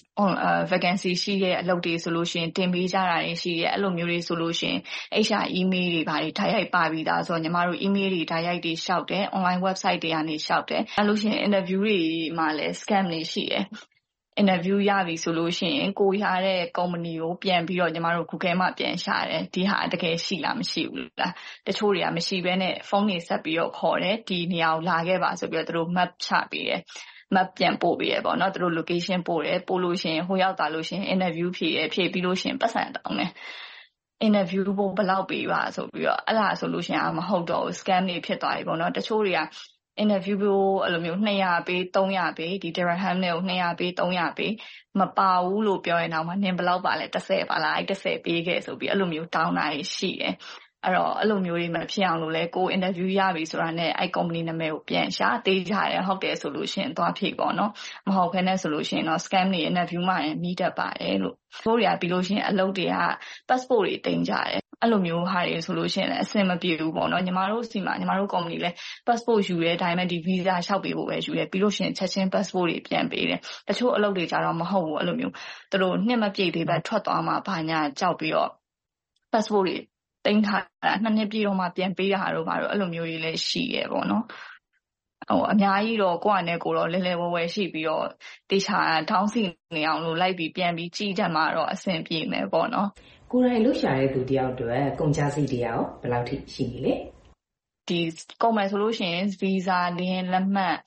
vacancy ရှိတဲ့အလုပ်တွေဆိုလို့ရှိရင်တင်ပေးကြတာတွေရှိရဲအဲ့လိုမျိုးတွေဆိုလို့ရှိရင် H R email တွေဘာတွေထားရိုက်ပါပြီးသားဆိုတော့ညီမတို့ email တွေထားရိုက်တွေရှောက်တယ် online website တွေကနေရှောက်တယ်အဲ့လိုရှိရင် interview တွေမှာလည်း scam တွေရှိတယ်interview ရပြီဆိုလို့ရှိရင်ကိုရတဲ့ company ကိုပြန်ပြီးတော့ညီမတို့ Google မှာပြန်ရှာတယ်ဒီဟာတကယ်ရှိလားမရှိဘူးလားတချို့တွေကမရှိဘဲနဲ့ဖုန်းတွေဆက်ပြီးတော့ခေါ်တယ်ဒီနေရာကိုလာခဲ့ပါဆိုပြီးတော့သူတို့ map ချပေးတယ်မပြန်ပို့ပေးရပေါ့နော်သူတို့ location ပို့တယ်ပို့လို့ရှိရင်ဟိုရောက်တာလို့ရှိရင် interview ဖြေရဖြေပြီးလို့ရှိရင်ပတ်စံတောင်းတယ် interview ပို့ဘယ်လောက်ပေးပါဆိုပြီးတော့အဲ့လားဆိုလို့ရှိရင်မဟုတ်တော့ဘူး scam တွေဖြစ်သွားပြီပေါ့နော်တချို့တွေက interview အဲ့လိုမျိုးနှစ်ရာပေးသုံးရာပေးဒီ dirham နဲ့ကိုနှစ်ရာပေးသုံးရာပေးမပါဘူးလို့ပြောရင်တော့နင်ဘယ်လောက်ပါလဲတစ်ဆယ်ပါလားအဲ့တစ်ဆယ်ပေးခဲ့ဆိုပြီးအဲ့လိုမျိုးတောင်းတာရှိတယ်အဲ့တော့အဲ့လိုမျိုးတွေမဖြစ်အောင်လို့လဲကို interview ရပြီဆိုတာနဲ့အဲ့ company နာမည်ကိုပြန်ရှာသေးကြတယ်ဟုတ်တယ်ဆိုလို့ရှိရင်သွားဖြေပေါ့နော်မဟုတ်ဘဲနဲ့ဆိုလို့ရှိရင်တော့ scam တွေ interview မှာရင်မိတတ်ပါတယ်လို့တို့တွေကပြီးလို့ရှိရင်အလုပ်တွေက passport တွေတင်ကြတယ်အဲ့လိုမျိုးဟာတွေဆိုလို့ရှိရင်လည်းအဆင်မပြေဘူးပေါ့နော်ညီမတို့စီမှာညီမတို့ company လဲ passport ယူရဲဒါပေမဲ့ဒီ visa လျှောက်ပေးဖို့ပဲယူရဲပြီးလို့ရှိရင်ချက်ချင်း passport တွေပြန်ပေးတယ်တချို့အလုပ်တွေကြတော့မဟုတ်ဘူးအဲ့လိုမျိုးသူတို့နှစ်မပြည့်သေးပဲထွက်သွားမှာဘာညာကြောက်ပြီးတော့ passport တွေတင်ထားတာနှစ်နှစ်ပြည့်တော့မှပြန်ပေးတာတို့ဘာလို့အဲ့လိုမျိုးတွေလည်းရှိရပေါ့နော်ဟိုအများကြီးတော့ကိုယ့်အနေကိုတော့လဲလဲဝဲဝဲရှိပြီးတော့တေချာထောင်းစီနေအောင်လို့လိုက်ပြီးပြန်ပြီးကြည့်တတ်မှာတော့အဆင်ပြေမယ်ပေါ့နော်ကိုယ်တိုင်လှုပ်ရှားတဲ့သူတယောက်အတွက်ကုန်ကျစရိတ်တွေရောဘယ်လောက်ထိရှိနေလဲဒီကုန်မယ်ဆိုလို့ရှိရင် visa လင်းလက်မှတ်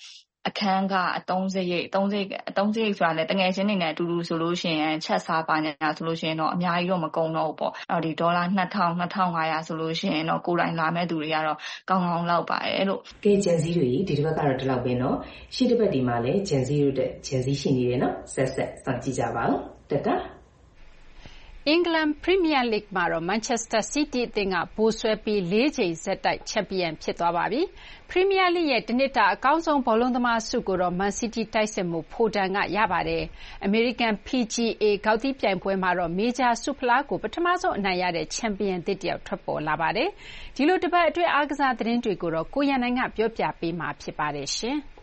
အခန်းကအသုံးစရိတ်အသုံးစရိတ်အသုံးစရိတ်ဆိုတာလည်းတငယ်ချင်းတွေနဲ့အတူတူဆိုလို့ရှိရင်ချက်စားပါညာဆိုလို့ရှိရင်တော့အများကြီးတော့မကုန်တော့ဘူးပေါ့အဲ့ဒီဒေါ်လာနှစ်ထောင် နှစ်ထောင်ငါးရာဆိုလို့ရှိရင်တော့ကိုယ်တိုင်လာမဲ့သူတွေကတော့ကောင်းကောင်းလောက်ပါတယ်လို့ကဲဂျန်စီတွေဒီတစ်ပတ်ကတော့ဒီလောက်ပဲเนาะရှေ့တစ်ပတ်ဒီမှာလည်းဂျန်စီတို့တဲ့ဂျန်စီရှိနေတယ်เนาะဆက်ဆက်စောင့်ကြည့်ကြပါဦးတတအင်္ဂလန်ပရီးမီးယားလိဂ်မှာတော့မန်ချက်စတာစီးတီးအသင်းကဗိုလ်စွဲပြီးလေးချိန်ဆက်တိုက်ချန်ပီယံဖြစ်သွားပါပြီ။ပရီးမီးယားလိဂ်ရဲ့တနှစ်တာအကောင်းဆုံးဘောလုံးသမားဆုကိုတော့မန်စီးတီးတိုက်စစ်မှုဖိုဒန်ကရပါတယ်။အမေရိကန် P G A ဂေါက်သီးပြိုင်ပွဲမှာတော့မေဂျာဆုဖလားကိုပထမဆုံးအနိုင်ရတဲ့ချန်ပီယံသစ်တယောက်ထွက်ပေါ်လာပါတယ်။ဒီလိုတစ်ပတ်အတွင်းအားကစားသတင်းတွေကိုတော့ကိုရန်နိုင်ကပြောပြပေးမှာဖြစ်ပါတယ်ရှင်။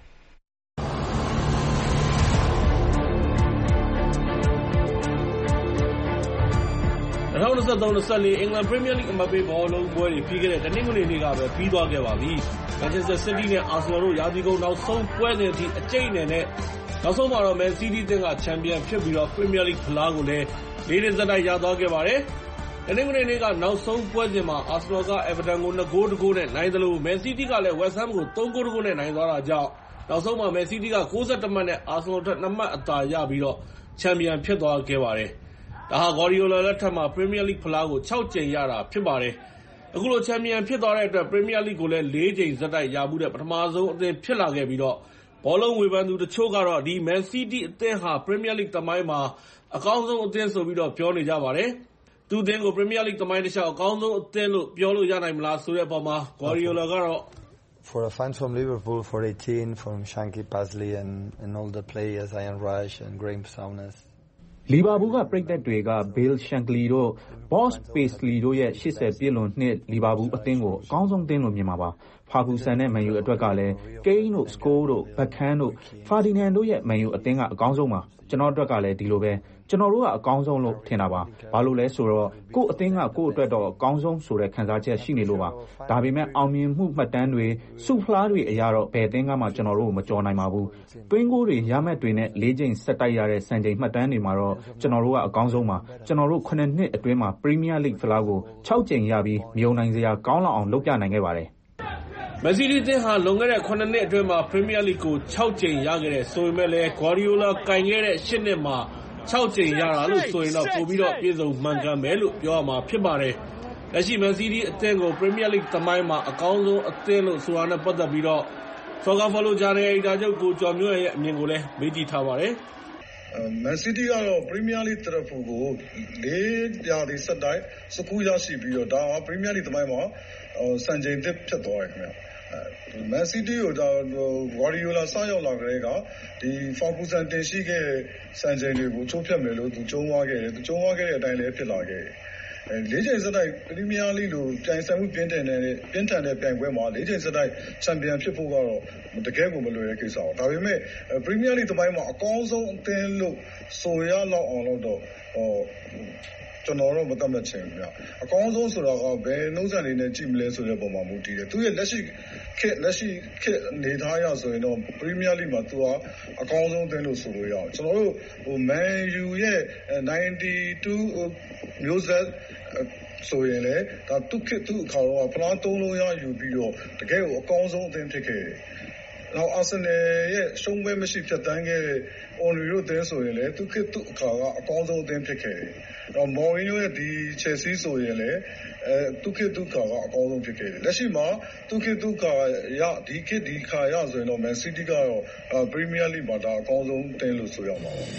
၂၀၂၃ ၂၄ အင်္ဂလန်ပရီးမီးယားလိဂ်အမှတ်ပေးဘောလုံးပွဲတွေပြီးခဲ့တဲ့တနင်္ဂနွေနေ့ကပဲပြီးသွားခဲ့ပါပြီ။မန်ချက်စတာစီးတီးနဲ့အာဆင်နယ်တို့ရာသီကုန်နောက်ဆုံးပွဲစဉ်အထိအကျိတ်အနယ်နဲ့နောက်ဆုံးမှာတော့မန်စီးတီးအသင်းကချန်ပီယံဖြစ်ပြီးတော့ပရီးမီးယားလိဂ်ဖလားကိုလည်းလေးနှစ်ဆက်တိုက်ရသွားခဲ့ပါတယ်။တနင်္ဂနွေနေ့ကနောက်ဆုံးပွဲစဉ်မှာအာဆင်နယ်ကအဲဗာတန်ကိုနှစ်ဂိုးတစ်ဂိုးနဲ့နိုင်သလိုမန်စီးတီးကလည်းဝက်စ်ဟမ်းကိုသုံးဂိုးတစ်ဂိုးနဲ့နိုင်သွားတာကြောင့်နောက်ဆုံးမှာမန်စီးတီးက၉၁မှတ်နဲ့အာဆင်နယ်ထက်နှစ်မှတ်အသာရပြီးတော့ချန်ပီယံဖြစ်သွားခဲ့ပါတယ်။ဒါဟာဂေါ်ဒီယိုလာလက်ထက်မှာပရီးမီးယားလိဂ်ဖလားကိုခြောက်ကြိမ်ရတာဖြစ်ပါတယ်။အခုလိုချန်ပီယံဖြစ်သွားတဲ့အတွက်ပရီးမီးယားလိဂ်ကိုလည်းလေးကြိမ်ဆက်တိုက်ရမှုတဲ့ပထမဆုံးအသင်းဖြစ်လာခဲ့ပြီးတော့ဘောလုံးဝေဖန်သူတချို့ကတော့ဒီမန်စီးတီးအသင်းဟာပရီးမီးယားလိဂ်သမိုင်းမှာအကောင်းဆုံးအသင်းဆိုပြီးတော့ပြောနေကြပါတယ်။သူ့အသင်းကိုပရီးမီးယားလိဂ်သမိုင်းတစ်လျှောက်အကောင်းဆုံးအသင်းလို့ပြောလို့ရနိုင်မလားဆိုတဲ့အပေါ်မှာဂေါ်ဒီယိုလာကတော့ For a fan from Liverpool for eighteen from Shanky Pasley and and all the players Ian Rush and Graham Souness လီဗာပူးကပရိသတ်တွေကဘေးလ်ရှန်ကလီတို့ဘော့စ်ပေစလီတို့ရဲ့ရှစ်ဆယ်ပြည့်လွန်နှစ်လီဗာပူးအသင်းကိုအကောင်းဆုံးအသင်းလို့မြင်ပါပါဖာဂူဆန်နဲ့မန်ယူအတွက်ကလည်းကိန်းတို့စကိုးတို့ဘက်ခန်းတို့ဖာဒီနန်တို့ရဲ့မန်ယူအသင်းကအကောင်းဆုံးပါကျွန်တော်အတွက်ကလည်းဒီလိုပဲကျွန်တော်တို့ကအကောင်းဆုံးလို့ထင်တာပါဘာလို့လဲဆိုတော့ကို့အသင်းကကို့အတွက်တော့အကောင်းဆုံးဆိုတဲ့ခံစားချက်ရှိနေလို့ပါဒါပေမဲ့အောင်မြင်မှုမှတ်တမ်းတွေစုဖလားတွေအရာတော့ဘယ်အသင်းကမှကျွန်တော်တို့ကိုမကြော်နိုင်ပါဘူးတွင်းကိုတွေရမှတ်တွေနဲ့လေးချိန်ဆက်တိုက်ရတဲ့စံချိန်မှတ်တမ်းတွေမှာတော့ကျွန်တော်တို့ကအကောင်းဆုံးပါကျွန်တော်တို့ခုနှစ်နှစ်အတွင်းမှာပရီးမီးယားလိဂ်ဖလားကိုခြောက်ကြိမ်ရပြီးမြုံနိုင်စရာကောင်းလောက်အောင်လုပ်ပြနိုင်ခဲ့ပါတယ်မန်စီးတီးအသင်းဟာလွန်ခဲ့တဲ့ခုနှစ်နှစ်အတွင်းမှာပရီးမီးယားလိဂ်ကိုခြောက်ကြိမ်ရခဲ့တဲ့ဆိုပေမဲ့လည်းဂွာဒီယိုလာကင်ခဲ့တဲ့ရှစ်နှစ်မှာခြောက်ကြိမ်ရတာလို့ဆိုရင်တော့ပိုပြီးတော့ပြည့်စုံမှန်ကန်မယ်လို့ပြောရမှာဖြစ်ပါတယ်။လက်ရှိမန်စီးတီးအသင်းကိုပရီးမီးယားလိဂ်သမိုင်းမှာအကောင်းဆုံးအသင်းလို့ဆိုတာနဲ့ပတ်သက်ပြီးတော့ဆော်ကာဖော်လိုဂျာနယ်အီတာချုပ်ကိုကျော်မျိုးရဲ့အမြင်ကိုလည်းမေးကြည့်ထားပါတယ်။မန်စီးတီးကတော့ပရီးမီးယားလိဂ်တရဖူကိုလေးရာသီဆက်တိုက်စကူးရရှိပြီးတော့ဒါကပရီးမီးယားလိဂ်သမိုင်းမှာစံချိန်သစ်ဖြစ်သွားတယ်ခင်ဗျာ။မန်စီးတီးကိုဒါဂွာဒီယိုလာစရောက်လာကြတဲ့ကဒီဖာဂူဆန်တင်ရှိခဲ့တဲ့စံချိန်တွေကိုချိုးဖျက်မယ်လို့သူကြုံသွားခဲ့တယ်သူကြုံသွားခဲ့တဲ့အတိုင်းလည်းဖြစ်လာခဲ့တယ်အဲလေးချိန်စက်တိုက်ပရီးမီးယားလိလိုပြိုင်ဆိုင်မှုပြင်းထန်တဲ့ပြင်းထန်တဲ့ပြိုင်ပွဲမှာလေးချိန်စက်တိုက်ချန်ပီယံဖြစ်ဖို့ကတော့တကယ်ကိုမလွယ်တဲ့ကိစ္စပါဒါပေမဲ့ပရီးမီးယားလိသမိုင်းမှာအကောင်းဆုံးအသင်းလို့ဆိုရလောက်အောင်လို့တော့ဟောကျွန်တော်တို့မတတ်မှတ်ချင်ဘူးဗျအကောင်းဆုံးဆိုတာကဘယ်နှုံးဆက်လေးနဲ့ကြည့်မလဲဆိုတဲ့ပုံမှာမူတည်တယ်သူရဲ့လက်ရှိခေတ်လက်ရှိခေတ်နေသားရဆိုရင်တော့ပရီးမီးယားလိမှာသူကအကောင်းဆုံးအသင်းလို့ဆိုလို့ရအောင်ကျွန်တော်တို့ဟိုမန်ယူရဲ့ninety-twoမျိုးဆက်ဆိုရင်လေဒါသူခေတ်သူအခါတော့ဖလားသုံးလုံးရယူပြီးတော့တကယ်ကိုအကောင်းဆုံးအသင်းဖြစ်ခဲ့တယ်နောက်အာဆင်နယ်ရဲ့ရှုံးပွဲမရှိဖြတ်တန်းခဲ့တဲ့အော်လီရိုအသင်းဆိုရင်လည်းသူခေတ်သူအခါကအကောင်းဆုံးအသင်းဖြစ်ခဲ့တယ်။တော့မော်ရင်းရဲ့ဒီချက်စီဆိုရင်လည်းအဲသူခေတ်သူအခါကအကောင်းဆုံးဖြစ်ခဲ့တယ်။လက်ရှိမှာသူခေတ်သူအခါရဒီခေတ်ဒီအခါရဆိုရင်တော့မန်စီးတီးကတော့ပရီးမီးယားလိမှာဒါအကောင်းဆုံးအသင်းလို့ဆိုရမှာပါ။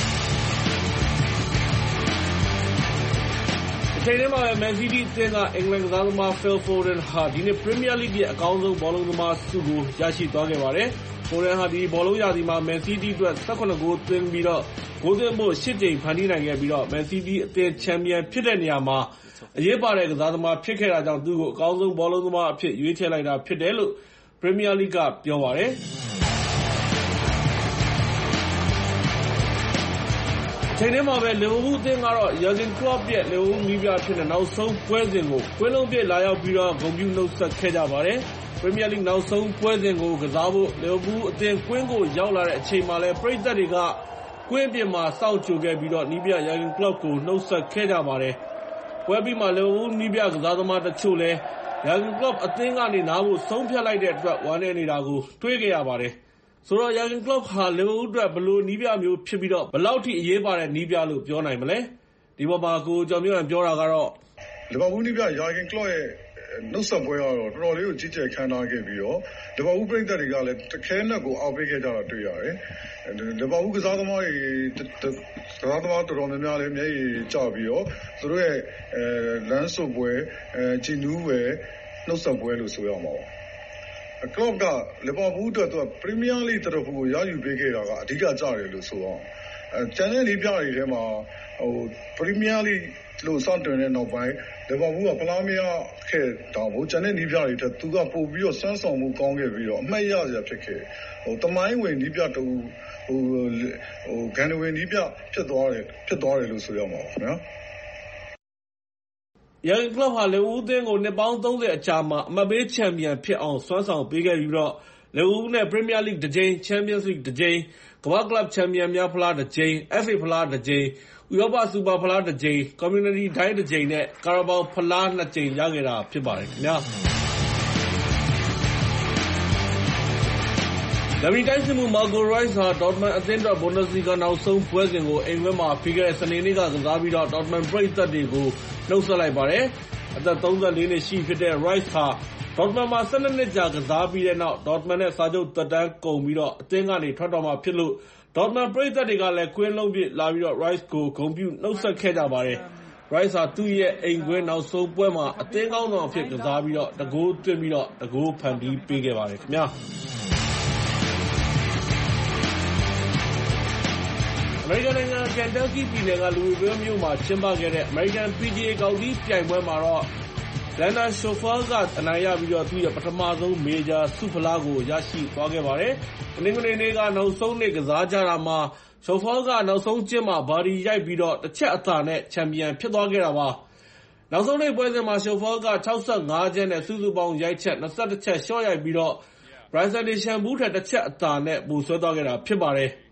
ချိန်ထဲမှာပဲမန်စီးတီးအသင်းကအင်္ဂလန်ကစားသမား Phil Foden ဟာဒီနေ့ပရီးမီးယားလိရဲ့အကောင်းဆုံးဘောလုံးသမားဆုကိုရရှိသွားခဲ့ပါတယ်။ Foden ဟာဒီဘောလုံးရာသီမှာမန်စီးတီးအတွက်၁၇ဂိုးသွင်းပြီးတော့ဂိုးသွင်းဖို့၈ကြိမ်ဖန်တီးနိုင်ခဲ့ပြီးတော့မန်စီးတီးအသင်းချန်ပီယံဖြစ်တဲ့နေရာမှာအရေးပါတဲ့ကစားသမားဖြစ်ခဲ့တာကြောင့်သူ့ကိုအကောင်းဆုံးဘောလုံးသမားအဖြစ်ရွေးချယ်လိုက်တာဖြစ်တယ်လို့ပရီးမီးယားလိကပြောပါတယ်။ချိန်ထဲမှာပဲလီဗာပူးအသင်းကတော့ယာဂင်ကလော့ပ်ရဲ့လီဗာပူးနည်းပြအဖြစ်နဲ့နောက်ဆုံးပွဲစဉ်ကိုကွင်းလုံးပြည့်လာရောက်ပြီးတော့ဂုဏ်ပြုနှုတ်ဆက်ခဲ့ကြပါတယ်။ပရီးမီးယားလိနောက်ဆုံးပွဲစဉ်ကိုကစားဖို့လီဗာပူးအသင်းကွင်းကိုရောက်လာတဲ့အချိန်မှာလည်းပရိသတ်တွေကကွင်းပြင်မှာစောင့်ကြိုခဲ့ပြီးတော့နည်းပြယာဂင်ကလော့ပ်ကိုနှုတ်ဆက်ခဲ့ကြပါတယ်။ပွဲပြီးမှလီဗာပူးနည်းပြကစားသမားတချို့လည်းယာဂင်ကလော့ပ်အသင်းကနေနားဖို့ဆုံးဖြတ်လိုက်တဲ့အတွက်ဝမ်းနည်းနေတာကိုတွေ့ခဲ့ရပါတယ်။ဆိုတော့ Jurgen Klopp ဟာလီဗာပူးအတွက်ဘယ်လိုနည်းပြမျိုးဖြစ်ပြီးတော့ဘယ်လောက်ထိအရေးပါတဲ့နည်းပြလို့ပြောနိုင်မလဲဒီပေါ်မှာကိုကျော်မျိုးရန်ပြောတာကတော့လီဗာပူးနည်းပြ Jurgen Klopp ရဲ့နှုတ်ဆက်ပွဲကတော့တော်တော်လေးကိုကြီးကျယ်ခမ်းနားခဲ့ပြီးတော့လီဗာပူးပရိသတ်တွေကလည်းတခဲနဲ့ကိုအောက်ပေးခဲ့ကြတာတွေ့ရတယ်။လီဗာပူးကစားသမားတွေကစားသမားတော်တော်များများလည်းမျက်ရည်ကျပြီးတော့သူတို့ရဲ့အဲလမ်းစုပ်ပွဲအဲဂျီနူးပဲနှုတ်ဆက်ပွဲလို့ဆိုရမှာပါ။ Klopp ကလီဗာပူးအတွက်သူကပရီးမီးယားလိဂ်တရဖူကိုရယူပေးခဲ့တာကအဓိကကျတယ်လို့ဆိုအောင်။အဲကျန်တဲ့နည်းပြတွေထဲမှာဟိုပရီးမီးယားလိဂ်လို့စတင်တဲ့နောက်ပိုင်းလီဗာပူးကဖလားမရခဲ့တော့ဘူးကျန်တဲ့နည်းပြတွေထက်သူကပို့ပြီးတော့စမ်းဆောင်မှုကောင်းခဲ့ပြီးတော့အမှတ်ရစရာဖြစ်ခဲ့ဟိုတမိုင်းဝင်နည်းပြတူဟိုဟိုဂန်နဝင်နည်းပြဖြစ်သွားတယ်ဖြစ်သွားတယ်လို့ဆိုရမှာပါခင်ဗျာ Jurgen Klopp ဟာလီဗာပူးအသင်းကိုနှစ်ပေါင်းသုံးဆယ်အကြာမှာအမှတ်ပေးချန်ပီယံဖြစ်အောင်စွမ်းဆောင်ပေးခဲ့ပြီးတော့လီဗာပူးနဲ့ပရီးမီးယားလိဂ်တစ်ကြိမ်ချန်ပီယံစ်လိဂ်တစ်ကြိမ်ကမ္ဘာ့ကလပ်ချန်ပီယံများဖလားတစ်ကြိမ် F A ဖလားတစ်ကြိမ်ဥရောပစူပါဖလားတစ်ကြိမ်ကွန်မြူနတီဒိုင်းတစ်ကြိမ်နဲ့ကာရာဘောင်ဖလားနှစ်ကြိမ်ရခဲ့တာဖြစ်ပါတယ်ခင်ဗျာဂျာမနီတိုင်းစစ်မှုမာဂိုရိုက်စ်ဟာဒေါ့တမန်အသင်းအတွက်ဘွန်ဒက်စလီဂါနောက်ဆုံးပွဲစဉ်ကိုအိမ်ဝင်းမှာပြီးခဲ့တဲ့စနေနေ့ကကစားပြီးတော့ဒေါ့တမန်ပရိသတ်တွေကိုနှုတ်ဆက်လိုက်ပါတယ်အသက်သုံးဆယ်လေးနှစ်ရှိဖြစ်တဲ့ Rice ဟာဒေါ့တမန်မှာဆယ်နှစ်နှစ်ကြာကစားပြီးတဲ့နောက်ဒေါ့တမန်နဲ့စာချုပ်သက်တမ်းကုန်ပြီးတော့အသင်းကနေထွက်တော့မှာဖြစ်လို့ဒေါ့တမန်ပရိသတ်တွေကလည်းကွင်းလုံးပြစ်လာပြီးတော့ Rice ကိုဂုဏ်ပြုနှုတ်ဆက်ခဲ့ကြပါတယ်။ Rice ဟာသူ့ရဲ့အိမ်ကွင်းနောက်ဆုံးပွဲမှာအသင်းကောင်းဆောင်အဖြစ်ကစားပြီးတော့တဂိုးသွင်းပြီးတော့တဂိုးဖန်တီးပေးခဲ့ပါတယ်ခင်ဗျာအမေရိကန်နိုင်ငံကန်တက်ကီပြည်နယ်ကလူဝီဗယ်မြို့မှာကျင်းပခဲ့တဲ့ American ပီ ဂျီ အေ ကောက်သီးပြိုင်ပွဲမှာတော့ Xander Schauffele ကအနိုင်ရပြီးတော့သူ့ရဲ့ပထမဆုံးမေဂျာဆုဖလားကိုရရှိသွားခဲ့ပါတယ်။တနင်္ဂနွေနေ့ကနောက်ဆုံးနေ့ကစားကြတာမှာ Schauffele ကနောက်ဆုံးကျင်းမှာဘာဒီရိုက်ပြီးတော့တစ်ချက်အသာနဲ့ချန်ပီယံဖြစ်သွားခဲ့တာပါ။နောက်ဆုံးနေ့ပွဲစဉ်မှာ Schauffele က၆၅ချက်နဲ့စုစုပေါင်းရိုက်ချက်၂၁ချက်ရှော့ရိုက်ပြီးတော့ Bryson DeChambeau ထက်တစ်ချက်အသာနဲ့ပိုဆွဲသွားခဲ့တာဖြစ်ပါတယ်။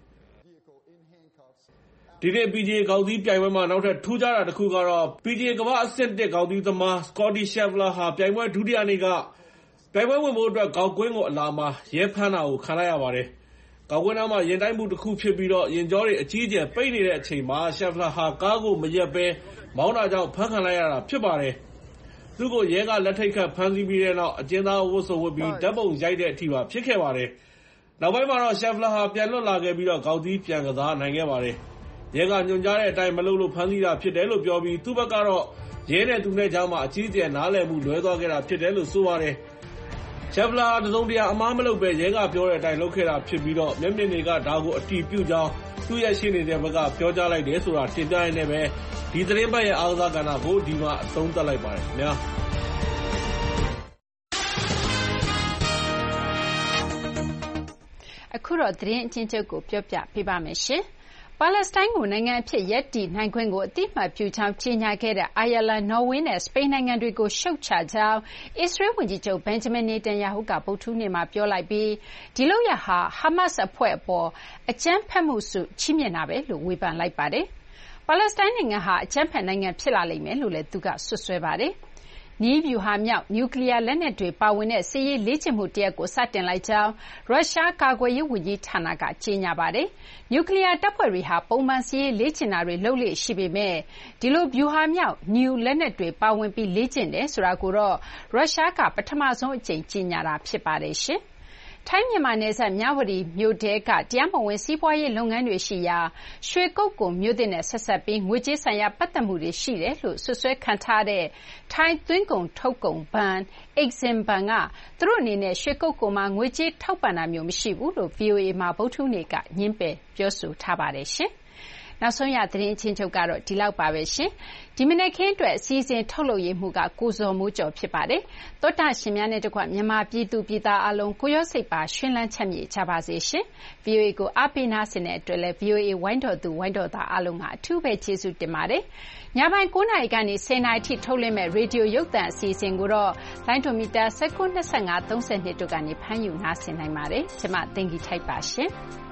ဒီနေ့ ပီ ဂျီ အေ ကောက်သီးပြိုင်ပွဲမှာနောက်ထပ်ထူးခြားတာတစ်ခုကတော့ ပီ ဂျီ အေ ကမ္ဘာ့အဆင့်တစ်ကောက်သီးသမား Scottie Scheffler ဟာပြိုင်ပွဲဒုတိယနေ့ကပြိုင်ပွဲဝင်ဖို့အတွက်ဂေါက်ကွင်းကိုအလာမှာရဲဖမ်းတာကိုခံလိုက်ရပါတယ်။ဂေါက်ကွင်းထဲမှာယာဉ်တိုက်မှုတစ်ခုဖြစ်ပြီးတော့ယာဉ်ကြောတွေအကြီးအကျယ်ပိတ်နေတဲ့အချိန်မှာ Scheffler ဟာကားကိုမရပ်ဘဲမောင်းတာကြောင့်ဖမ်းခံလိုက်ရတာဖြစ်ပါတယ်။သူ့ကိုရဲကလက်ထိတ်ခတ်ဖမ်းဆီးပြီးတဲ့နောက်အကျဉ်းသားဝတ်စုံဝတ်ပြီးဓာတ်ပုံရိုက်တဲ့အထိပါဖြစ်ခဲ့ပါတယ်။နောက်ပိုင်းမှာတော့ Scheffler ဟာပြန်လွတ်လာခဲ့ပြီးတော့ဂေါက်သီးပြန်ကစားနိုင်ခဲ့ပါတယ်။ရဲကညွှန်ကြားတဲ့အတိုင်းမလုပ်လို့ဖမ်းဆီးတာဖြစ်တယ်လို့ပြောပြီးသူ့ဘက်ကတော့ရဲနဲ့သူနဲ့ကြားမှာအကြီးအကျယ်နားလည်မှုလွဲသွားခဲ့တာဖြစ်တယ်လို့ဆိုပါတယ်။ Scheffler ဟာတစုံတရာအမှားမလုပ်ပဲရဲကပြောတဲ့အတိုင်းလုပ်ခဲ့တာဖြစ်ပြီးတော့မျက်မြင်တွေကဒါကိုအတည်ပြုကြောင်းသူ့ရဲ့ရှေ့နေတဲ့ဘက်ကပြောကြားလိုက်တယ်ဆိုတာတင်ပြရင်းနဲ့ပဲဒီသတင်းပတ်ရဲ့အားကစားကဏ္ဍကိုဒီမှာအဆုံးသတ်လိုက်ပါတယ်ခင်ဗျာအခုတော့သတင်းအချင်းချုပ်ကိုပြောပြပေးပါမယ်ရှင်ပါလက်စတိုင်းကိုနိုင်ငံအဖြစ်ရပ်တည်နိုင်ခွင့်ကိုအတိအမှတ်ပြုကြောင်းကြေညာခဲ့တဲ့အိုင်ယာလန်နော်ဝေးနဲ့စပိန်နိုင်ငံတွေကိုရှုတ်ချကြောင်းအစ္စရေးဝန်ကြီးချုပ်ဘန်ဂျမင်နေတန်ယာဟုကဗုဒ္ဓဟူးနေ့မှာပြောလိုက်ပြီးဒီလုပ်ရပ်ဟာဟာမတ်စ်အဖွဲ့အပေါ်အကြမ်းဖက်မှုစုချီးမြှင့်တာပဲလို့ဝေဖန်လိုက်ပါတယ်ပါလက်စတိုင်းနိုင်ငံဟာအကြမ်းဖက်နိုင်ငံဖြစ်လာလိမ့်မယ်လို့လည်းသူကဆွဆွဲပါတယ်နည်းဗျူဟာမြောက်နျူကလ িয়ার လက်နက်တွေပါဝင်တဲ့စစ်ရေးလေ့ကျင့်မှုတရပ်ကိုစတင်လိုက်ကြောင်းရုရှားကာကွယ်ရေးဝန်ကြီးဌာနကကြေညာပါတယ်။နျူကလ িয়ার တပ်ဖွဲ့တွေဟာပုံမှန်စစ်ရေးလေ့ကျင့်တာတွေလုပ်လေ့ရှိပေမဲ့ဒီလိုဗျူဟာမြောက်နျူလက်နက်တွေပါဝင်ပြီးလေ့ကျင့်တယ်ဆိုတာကိုတော့ရုရှားကပထမဆုံးအကြိမ်ကြေညာတာဖြစ်ပါတယ်ရှင်။ထိုင်းမြန်မာနယ်စပ်မြဝတီမြို့ထဲကတရားမဝင်စီးပွားရေးလုပ်ငန်းတွေရှိရာရွှေကုက္ကိုမြို့သစ်နဲ့ဆက်စပ်ပြီးငွေကြေးဆိုင်ရာပတ်သက်မှုတွေရှိတယ်လို့ဆွဆွဲခံထားတဲ့ထိုင်းသွင်းကုန်ထုတ်ကုန်ဘဏ် Exim Bank ကသူတို့အနေနဲ့ရွှေကုက္ကိုမှာငွေကြေးထောက်ပံ့တာမျိုးမရှိဘူးလို့ ဗွီအိုအေ မှာဗုဒ္ဓဟူးနေ့ကညင်းပယ်ပြောဆိုထားပါတယ်ရှင်။နောက်ဆုံးရသတင်းချင်းချုပ်ကတော့ဒီလောက်ပါပဲရှင်။ဒီမနေ့ခင်းအတွက်အစည်းအဝေးထုတ်လုပ်ရမှုကကိုဇော်မိုးကျော်ဖြစ်ပါတယ်။သောတာရှင်များနဲ့တကွမြန်မာပြည်သူပြည်သားအလုံးကိုရောစိတ်ပါရှင်လန်းချက်မြေကြပါစေရှင်။ ဗွီအိုအေကိုအားပေးနာဆင်တဲ့အတွက်လည်း ဗွီအိုအေဝိုင်းတော်သူဝိုင်းတော်သားအလုံးကအထူးပဲကျေးဇူးတင်ပါတယ်။ညပိုင်း၉နာရီကနေ၁၀နာရီထိထုတ်လွှင့်မဲ့ရေဒီယိုရုပ်သံအစီအစဉ်ကိုတော့လိုင်းဒိုမီတာ၁၉ ၂၅ ၃၂တို့ကနေဖမ်းယူနားဆင်နိုင်ပါတယ်။ကျွန်မတင်ဂီထိုက်ပါရှင်။